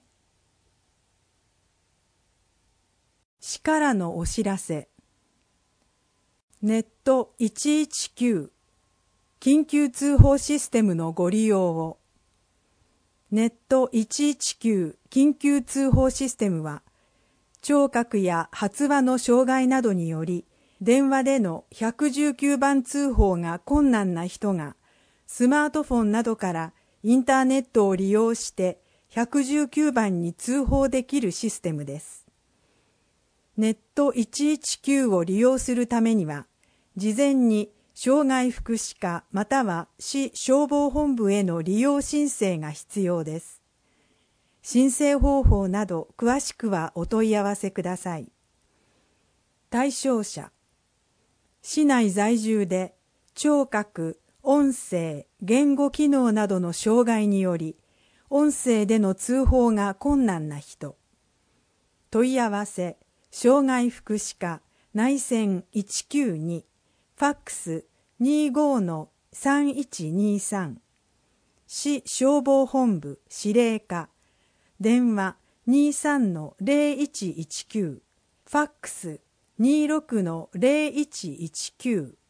市からのお知らせ。ネットいちいちきゅう緊急通報システムのご利用を。ネットいちいちきゅう緊急通報システムは、聴覚や発話の障害などにより、電話でのひゃくじゅうきゅうばん通報が困難な人が、スマートフォンなどからインターネットを利用してひゃくじゅうきゅうばんに通報できるシステムです。ネットいちいちきゅうを利用するためには、事前に障害福祉課または市消防本部への利用申請が必要です。申請方法など詳しくはお問い合わせください。対象者。市内在住で聴覚、音声、言語機能などの障害により、音声での通報が困難な人。問い合わせ、障害福祉課内線いちきゅうに、ファックス にじゅうごのさんいちにさん、市消防本部司令課、電話 にじゅうさんのゼロいちいちきゅう、ファックス にじゅうろくのゼロいちいちきゅう。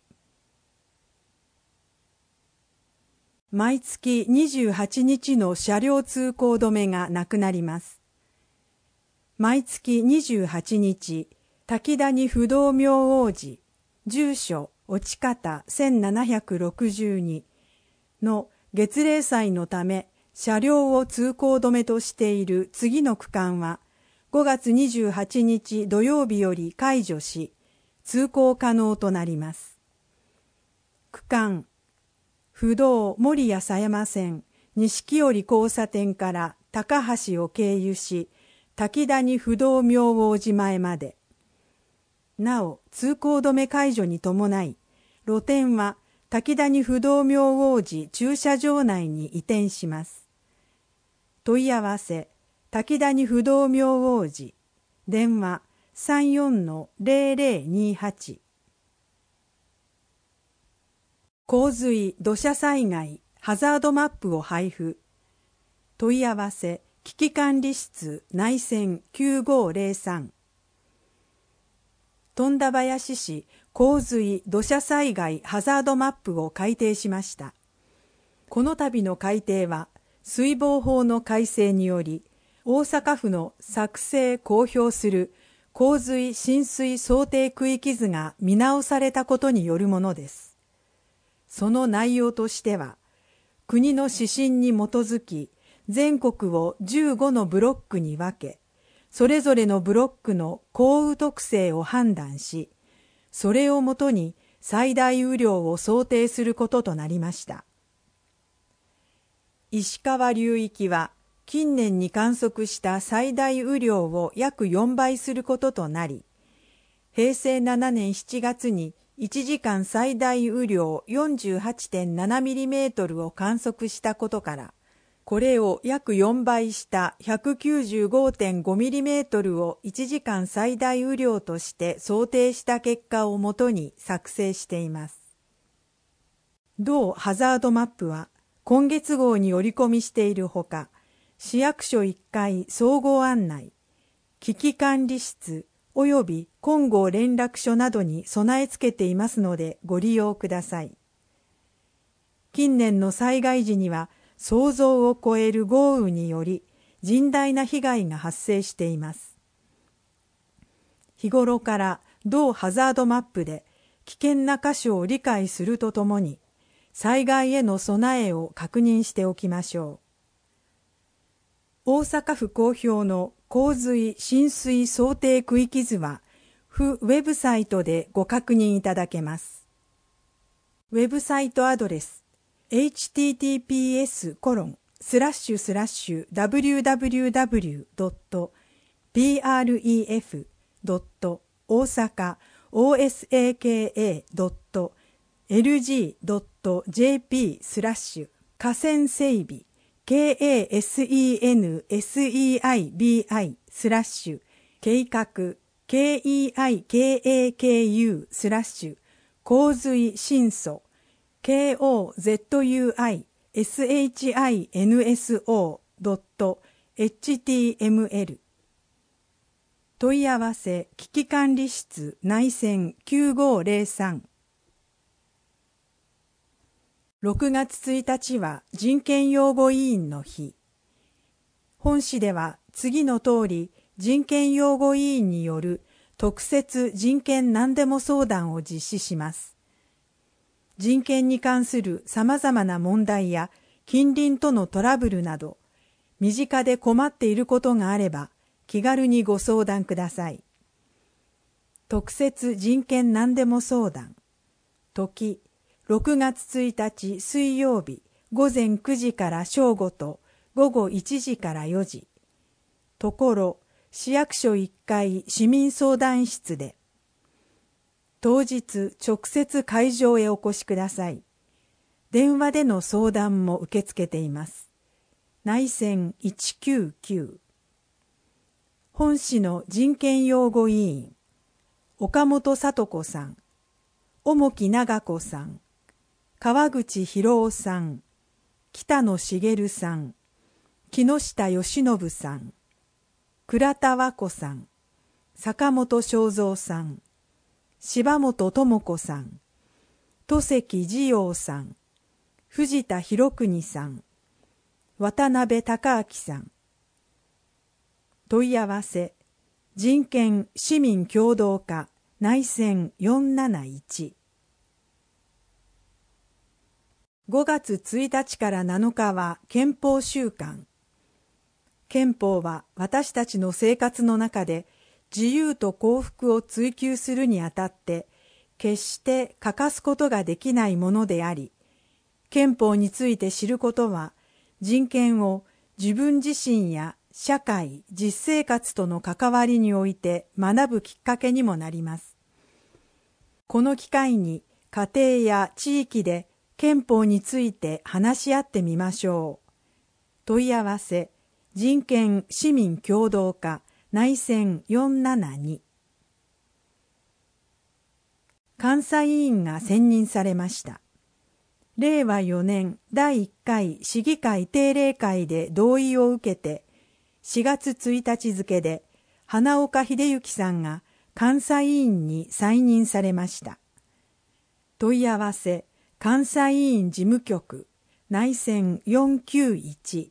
毎月にじゅうはちにちの車両通行止めがなくなります。毎月にじゅうはちにち、滝谷不動明王寺、住所落ち方せんななひゃくろくじゅうにの月例祭のため車両を通行止めとしている次の区間はごがつにじゅうはちにち土曜日より解除し、通行可能となります。区間、不動守谷狭山線錦織交差点から高橋を経由し、滝谷不動明王寺前まで。なお、通行止め解除に伴い、路線は滝谷不動明王寺駐車場内に移転します。問い合わせ、滝谷不動明王寺、電話 さんじゅうよんのゼロゼロにはち。洪水・土砂災害ハザードマップを配布。問い合わせ、危機管理室内線きゅうごゼロさん。富田林市洪水・土砂災害ハザードマップを改定しました。この度の改定は、水防法の改正により、大阪府の作成・公表する洪水・浸水想定区域図が見直されたことによるものです。その内容としては、国の指針に基づき、全国をじゅうごのブロックに分け、それぞれのブロックの降雨特性を判断し、それをもとに最大雨量を想定することとなりました。石川流域は近年に観測した最大雨量を約よんばいすることとなり、へいせいななねんしちがつにいちじかん最大雨量 よんじゅうはちてんななミリメートル を観測したことから、これを約よんばいした ひゃくきゅうじゅうごてんごミリメートル をいちじかん最大雨量として想定した結果をもとに作成しています。同ハザードマップは今月号に折り込みしているほか、市役所いっかい総合案内、危機管理室および金剛連絡所などに備え付けていますのでご利用ください。近年の災害時には想像を超える豪雨により甚大な被害が発生しています。日頃から同ハザードマップで危険な箇所を理解するとともに、災害への備えを確認しておきましょう。大阪府公表の洪水・浸水想定区域図は、府ウェブサイトでご確認いただけます。ウェブサイトアドレス、エイチティーティーピーエスコロンスラッシュスラッシュダブリューダブリューダブリュードットプレフドット大阪 オーエスエーケーエードットエルジードットジェーピー スラッシュ河川整備 ケーエーエスイーエヌエスイーアイビーアイ スラッシュ計画 ケーイーアイケーエーケーユー スラッシュ洪水深層 ケーオーゼットユーアイエスエイチアイエヌエスオードットエイチティーエムエル 問い合わせ危機管理室内線きゅうごゼロさん。ろくがつついたちは人権擁護委員の日。本市では次の通り人権擁護委員による特設人権何でも相談を実施します。人権に関するさまざまな問題や近隣とのトラブルなど、身近で困っていることがあれば気軽にご相談ください。特設人権何でも相談。時、ろくがつついたち水曜日ごぜんくじから正午とごごいちじからよじ。ところ、市役所いっかい市民相談室で。当日直接会場へお越しください。電話での相談も受け付けています。内線いちきゅうきゅう。本市の人権擁護委員、 岡本聡子さん、重木長子さん、川口博夫さん、北野茂さん、木下義信さん、倉田和子さん、坂本正三さん、柴本智子さん、戸関二葉さん、藤田博邦さん、渡辺隆明さん。問い合わせ、人権市民共同課内線よんなないち。ごがつついたちからなのかは憲法週間。憲法は私たちの生活の中で自由と幸福を追求するにあたって決して欠かすことができないものであり、憲法について知ることは人権を自分自身や社会、実生活との関わりにおいて学ぶきっかけにもなります。この機会に家庭や地域で憲法について話し合ってみましょう。問い合わせ、人権市民共同課内線よんななに。監査委員が選任されました。れいわよねんだいいっかい市議会定例会で同意を受けて、しがつついたち付で花岡秀幸さんが監査委員に再任されました。問い合わせ、監査委員事務局内線よんきゅういち。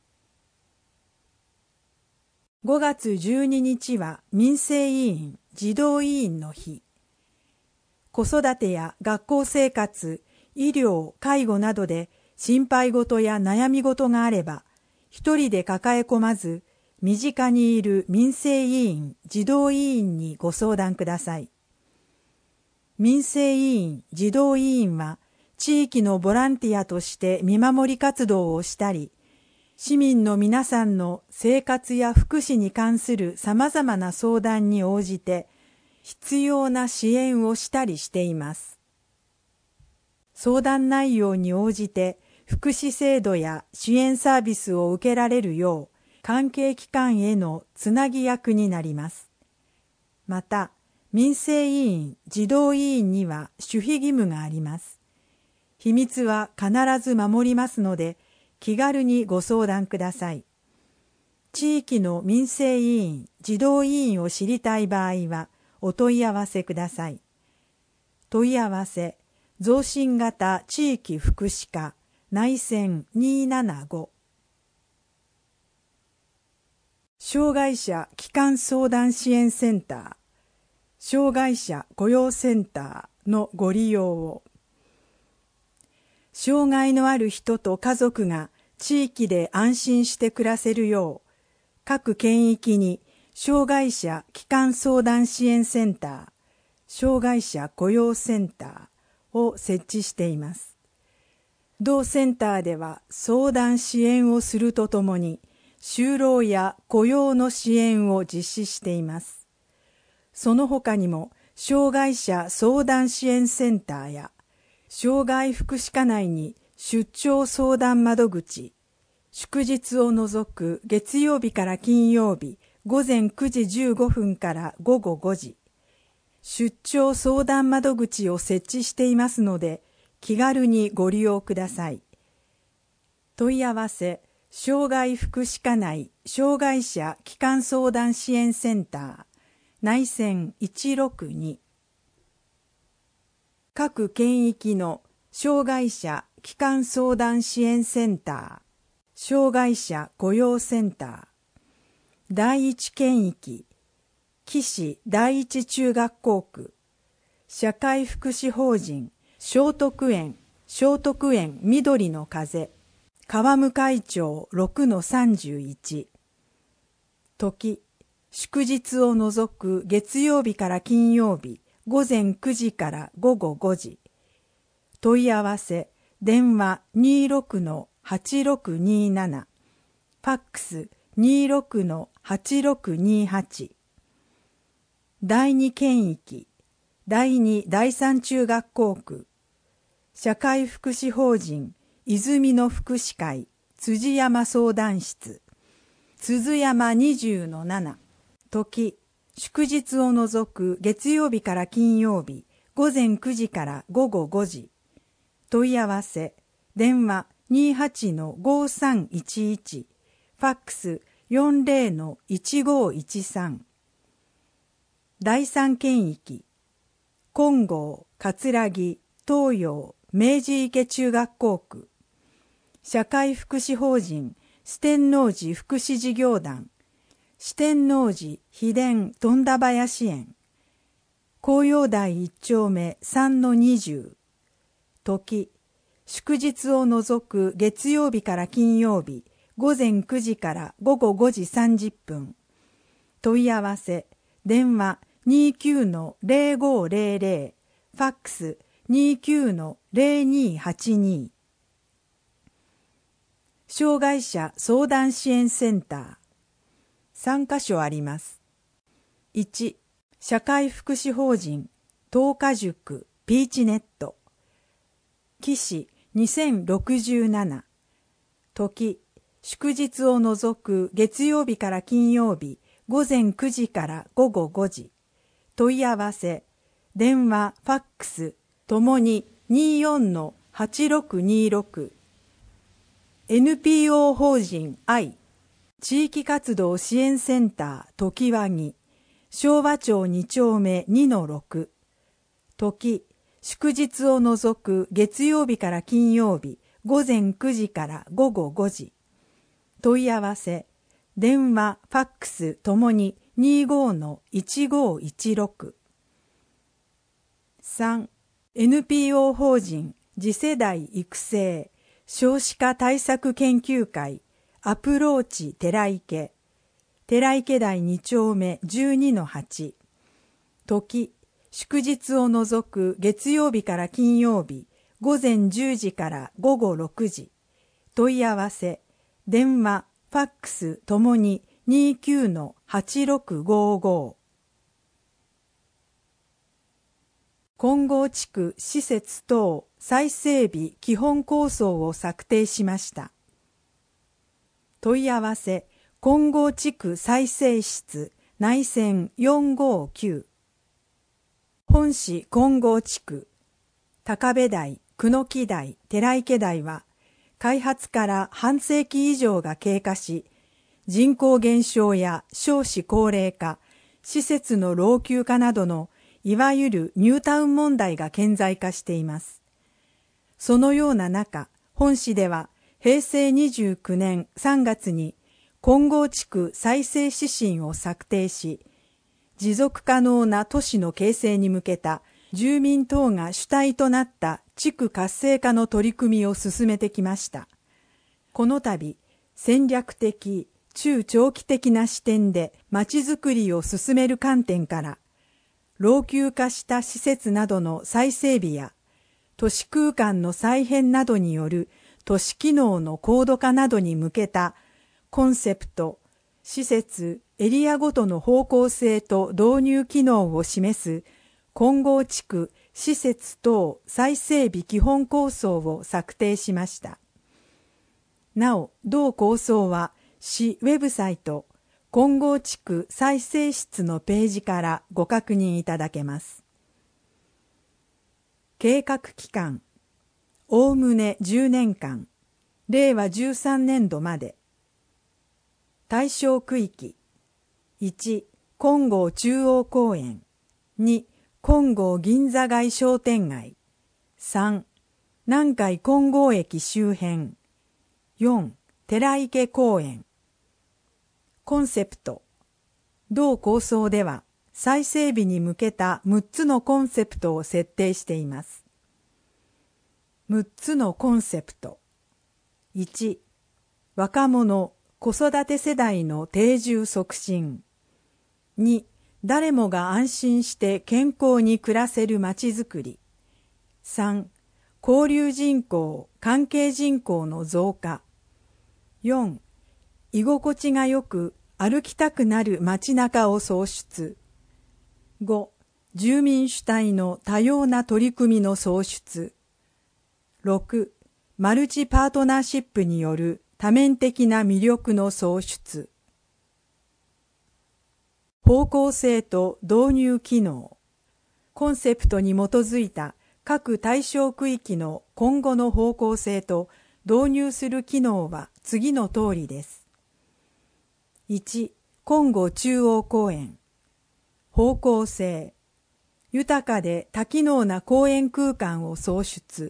ごがつじゅうににちは民生委員児童委員の日。子育てや学校生活、医療、介護などで心配事や悩み事があれば、一人で抱え込まず、身近にいる民生委員、児童委員にご相談ください。民生委員、児童委員は、地域のボランティアとして見守り活動をしたり、市民の皆さんの生活や福祉に関する様々な相談に応じて、必要な支援をしたりしています。相談内容に応じて、福祉制度や支援サービスを受けられるよう、関係機関へのつなぎ役になります。また、民生委員、児童委員には守秘義務があります。秘密は必ず守りますので、気軽にご相談ください。地域の民生委員、児童委員を知りたい場合は、お問い合わせください。問い合わせ、増進型地域福祉課内線にななご。障害者基幹相談支援センター、障害者雇用センターのご利用を。障害のある人と家族が地域で安心して暮らせるよう、各県域に障害者基幹相談支援センター、障害者雇用センターを設置しています。同センターでは相談支援をするとともに、就労や雇用の支援を実施しています。その他にも、障害者相談支援センターや、障害福祉課内に出張相談窓口、祝日を除く月曜日から金曜日、ごぜんくじじゅうごふんからごごごじ、出張相談窓口を設置していますので、気軽にご利用ください。問い合わせ、障害福祉課内障害者基幹相談支援センター内線いちろくに。各県域の障害者基幹相談支援センター、障害者雇用センター、第一県域、岸第一中学校区、社会福祉法人聖徳園、聖徳園緑の風、川向会長 ろくのさんじゅういち。時、祝日を除く月曜日から金曜日、ごぜんくじからごごごじ。問い合わせ、電話 にじゅうろくのはちろくになな、ファックス にじゅうろくのはちろくにはち。第二県域、第二第三中学校区、社会福祉法人泉の福祉会辻山相談室、鈴山にじゅうのなな、時、 祝日を除く月曜日から金曜日、午前くじから午後ごじ。問い合わせ、電話 にーはちのごさんいちいち、ファックス よんじゅうのいちごいちさん。第三県域、金剛、葛城、東洋、明治池中学校区、社会福祉法人四天王寺福祉事業団、四天王寺秘伝富田林園、紅葉台一丁目三の二十。時、祝日を除く月曜日から金曜日、午前くじから午後ごじさんじゅっぷん。問い合わせ、電話 にーきゅうのぜろごぜろぜろ、ファックス にーきゅうのぜろにはちに。障害者相談支援センター。さんかしょあります。いち、社会福祉法人東華塾ピーチネット。期氏にせんろくじゅうなな。時、祝日を除く月曜日から金曜日、午前くじから午後ごじ。問い合わせ、電話、ファックス、ともに にーよんのはちろくにろく。エヌピーオー 法人 愛、地域活動支援センター常盤木、昭和町に丁目にのろく。時、祝日を除く月曜日から金曜日、午前くじから午後ごじ。問い合わせ、電話、ファックスともに にーごのいちごいちろく。さん、エヌピーオー 法人次世代育成少子化対策研究会アプローチ寺池、寺池台に丁目じゅうにのはち。時、祝日を除く月曜日から金曜日、午前じゅうじから午後ろくじ。問い合わせ、電話、ファックスともに にーきゅうのはちろくごご。金剛地区施設等再整備基本構想を策定しました。問い合わせ、金剛地区再生室内線よんごきゅう。本市金剛地区、高部台、久木台、寺池台は、開発から半世紀以上が経過し、人口減少や少子高齢化、施設の老朽化などのいわゆるニュータウン問題が顕在化しています。そのような中、本市ではへいせいにじゅうきゅうねんさんがつに金剛地区再生指針を策定し、持続可能な都市の形成に向けた住民等が主体となった地区活性化の取り組みを進めてきました。この度、戦略的、中長期的な視点でまちづくりを進める観点から、老朽化した施設などの再整備や、都市空間の再編などによる都市機能の高度化などに向けたコンセプト、施設、エリアごとの方向性と導入機能を示す金剛地区施設等再整備基本構想を策定しました。なお、同構想は市ウェブサイト金剛地区再生室のページからご確認いただけます。計画期間、おおむねじゅうねんかん、れいわじゅうさんねんどまで。対象区域、いち、金剛中央公園、に、金剛銀座街商店街、さん、南海金剛駅周辺、よん、寺池公園。コンセプト、同構想では再整備に向けたむっつのコンセプトを設定しています。むっつのコンセプト。いち、若者、子育て世代の定住促進。に、誰もが安心して健康に暮らせるまちづくり。さん、交流人口、関係人口の増加。よん、居心地がよく歩きたくなる街中を創出。ご、住民主体の多様な取り組みの創出。ろく、マルチパートナーシップによる多面的な魅力の創出。 方向性と導入機能。コンセプトに基づいた各対象区域の今後の方向性と導入する機能は次の通りです。いち. コンゴ中央公園。方向性。豊かで多機能な公園空間を創出。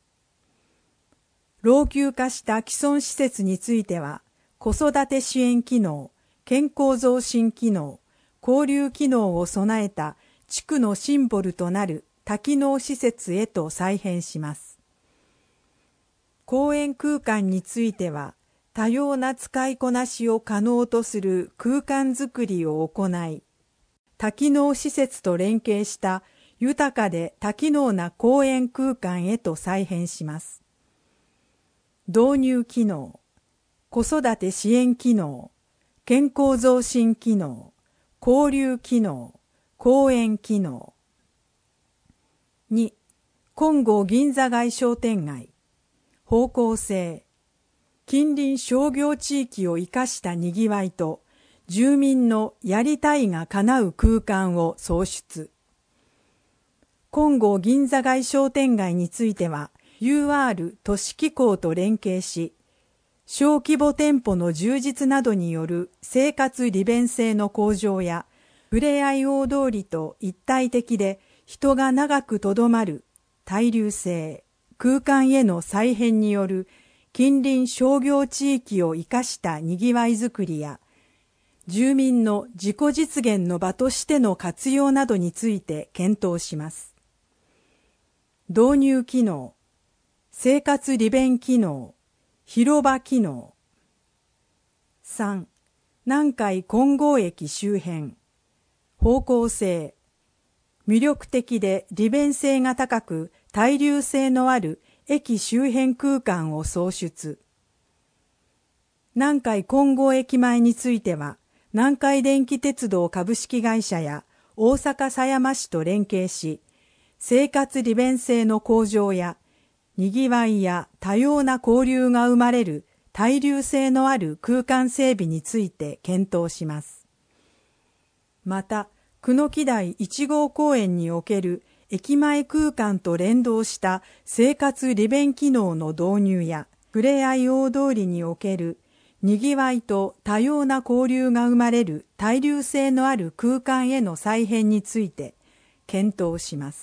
老朽化した既存施設については、子育て支援機能、健康増進機能、交流機能を備えた地区のシンボルとなる多機能施設へと再編します。公園空間については、多様な使いこなしを可能とする空間づくりを行い、多機能施設と連携した豊かで多機能な公園空間へと再編します。導入機能、子育て支援機能、健康増進機能、交流機能、公園機能。に. 金剛銀座街商店街。方向性。近隣商業地域を生かしたにぎわいと、住民のやりたいが叶う空間を創出。金剛銀座街商店街については、ユーアール 都市機構と連携し、小規模店舗の充実などによる生活利便性の向上や、ふれあい大通りと一体的で人が長くとどまる滞留性、空間への再編による近隣商業地域を生かしたにぎわいづくりや、住民の自己実現の場としての活用などについて検討します。導入機能、生活利便機能、広場機能。さん. 南海金剛駅周辺。方向性。魅力的で利便性が高く滞留性のある駅周辺空間を創出。南海金剛駅前については、南海電気鉄道株式会社や大阪狭山市と連携し、生活利便性の向上や、にぎわいや多様な交流が生まれる滞留性のある空間整備について検討します。また、久木台いち号公園における駅前空間と連動した生活利便機能の導入や、ふれあい大通りにおけるにぎわいと多様な交流が生まれる滞留性のある空間への再編について検討します。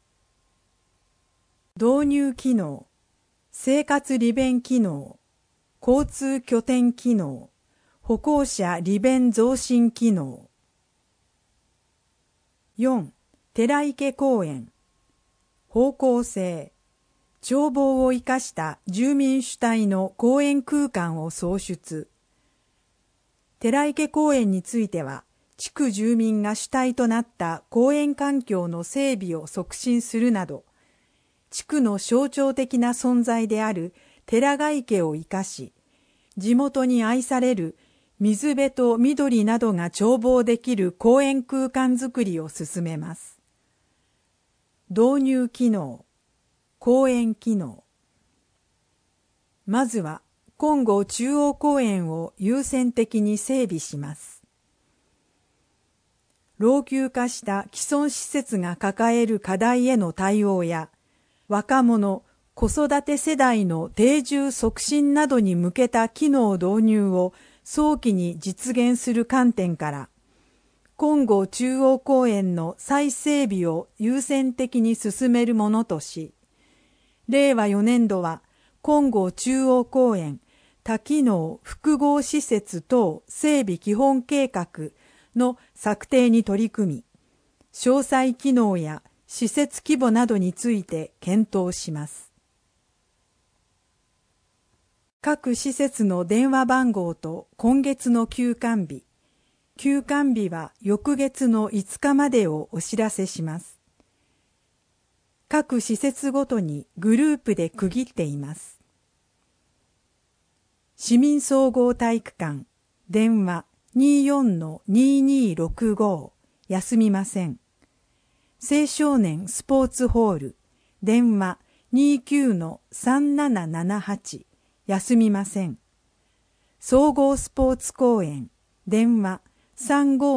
導入機能、生活利便機能、交通拠点機能、歩行者利便増進機能。よん. 寺池公園。方向性。眺望を生かした住民主体の公園空間を創出。寺池公園については、地区住民が主体となった公園環境の整備を促進するなど、地区の象徴的な存在である寺ヶ池を生かし、地元に愛される水辺と緑などが眺望できる公園空間づくりを進めます。導入機能、公園機能。まずは、金剛中央公園を優先的に整備します。老朽化した既存施設が抱える課題への対応や、若者、子育て世代の定住促進などに向けた機能導入を早期に実現する観点から、金剛中央公園の再整備を優先的に進めるものとし、れいわよねんどは金剛中央公園多機能複合施設等整備基本計画の策定に取り組み、詳細機能や施設規模などについて検討します。各施設の電話番号と今月の休館日、休館日は翌月のいつかまでをお知らせします。各施設ごとにグループで区切っています。市民総合体育館、電話 にじゅうよんのにーにーろくご、休みません。青少年スポーツホール、電話 にじゅうきゅうのさんななななはち、休みません。総合スポーツ公園、電話 さんじゅうごの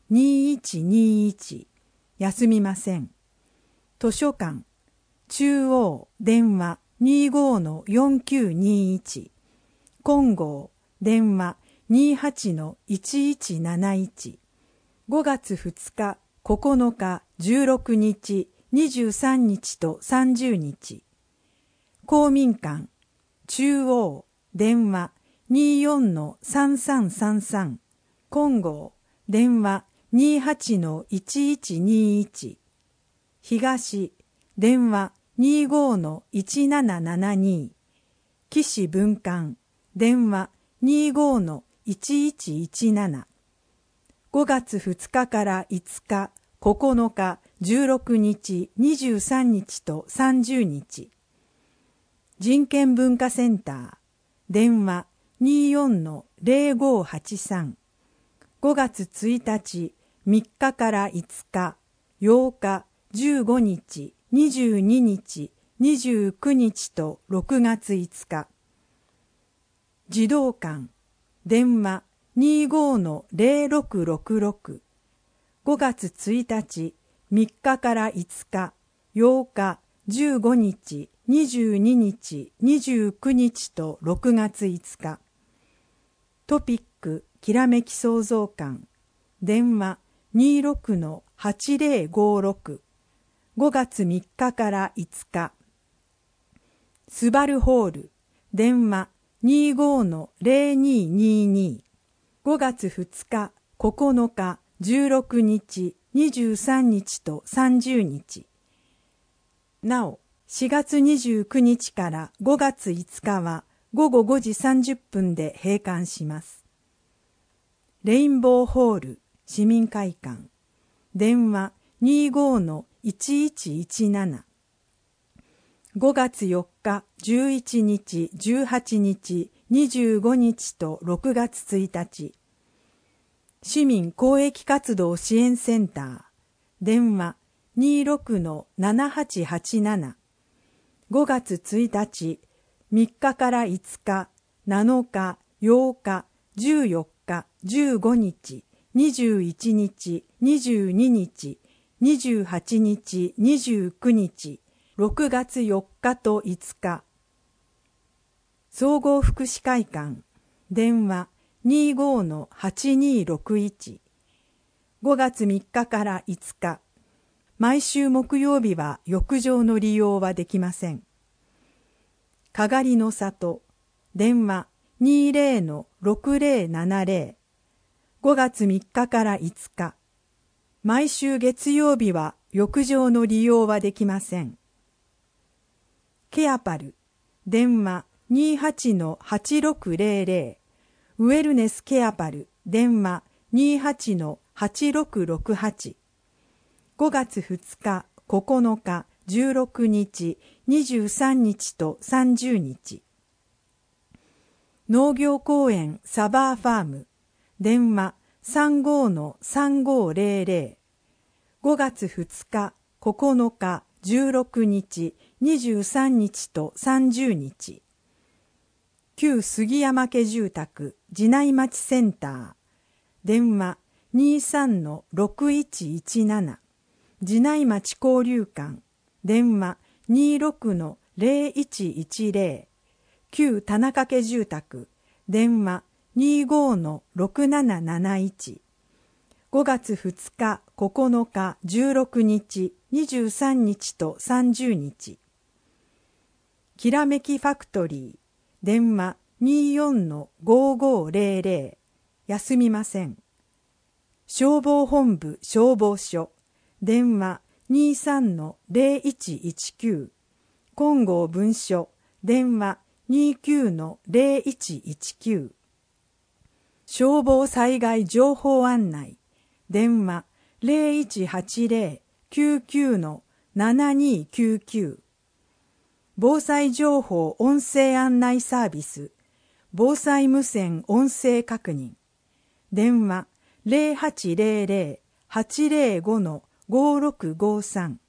にいちにいち、休みません。図書館、中央、電話 にじゅうごのよんきゅうにいち、金剛、電話 にじゅうはちのいちいちなないち、ごがつふつか、ここのか、じゅうろくにち、にじゅうさんにちとさんじゅうにち、公民館、中央、電話 にじゅうよんのさんさんさんさん、金剛、電話 にじゅうはちのいちいちにいち、東、電話 にじゅうごのいちななななに、岸分館、電話 にじゅうごのいちいちいちなな、ごがつふつかからいつか、ここのか、じゅうろくにち、にじゅうさんにちとさんじゅうにち、人権文化センター、電話 にじゅうよんのぜろごはちさん、ごがつついたち、みっかからいつか、ようか、じゅうごにち、にじゅうににち、にじゅうくにちとろくがついつか、児童館、電話 にじゅうごのぜろろくろくろく、ごがつついたち、みっかからいつか、ようか、じゅうごにち、にじゅうににち、にじゅうくにちとろくがついつか、トピックきらめき創造館、電話 にじゅうろくのはちぜろごろく、ごがつみっかからいつか、スバルホール、電話 にじゅうごのぜろににに、ごがつふつか、ここのか、じゅうろくにち、にじゅうさんにちとさんじゅうにち。なお、しがつにじゅうくにちからごがついつかはごごごじさんじゅっぷんで閉館します。レインボーホール市民会館、電話 にじゅうごのいちいちいちなな、ごがつよっか、じゅういちにち、じゅうはちにち、にじゅうごにちとろくがつついたち、市民公益活動支援センター、電話 にじゅうろくのななはちはちなな、ごがつついたち、みっかからいつか、なのか、ようか、じゅうよっか、じゅうごにち、にじゅういちにち、にじゅうににち、にじゅうはちにち、にじゅうくにち、ろくがつよっかといつか、総合福祉会館、電話 にじゅうごのはちにろくいち、ごがつみっかからいつか、毎週木曜日は浴場の利用はできません。かがりの里、電話 にじゅうぜろのろくぜろななぜろ、ごがつみっかからいつか、毎週月曜日は浴場の利用はできません。ケアパル、電話 にじゅうはちのはちろくぜろぜろ、ウェルネスケアパル、電話 にじゅうはちのはちろくろくはち、ごがつふつか、ここのか、じゅうろくにち、にじゅうさんにちとさんじゅうにち。農業公園サバーファーム、電話 さんじゅうごのさんごぜろぜろ、ごがつふつか、ここのか、じゅうろくにち、にじゅうさんにちとさんじゅうにち。旧杉山家住宅寺内町センター、電話 にじゅうさんのろくいちいちなな、寺内町交流館、電話 にじゅうろくのぜろいちいちぜろ、旧田中家住宅、電話 にじゅうごのろくなななないち、ごがつふつか、ここのか、じゅうろくにち、にじゅうさんにちとさんじゅうにち。きらめきファクトリー、電話 にじゅうよんのごごぜろぜろ、休みません。消防本部消防署、電話 にじゅうさんのぜろいちいちきゅう、金剛分署、電話 にじゅうきゅうのぜろいちいちきゅう。消防災害情報案内、電話 ぜろいちはちぜろ きゅうきゅうのななにきゅうきゅう。防災情報音声案内サービス、防災無線音声確認、電話 ぜろはちぜろぜろ はちぜろごのごろくごさん。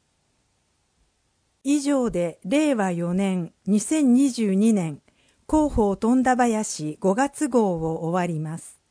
以上でれいわよねんにせんにじゅうにねん広報富田林ごがつ号を終わります。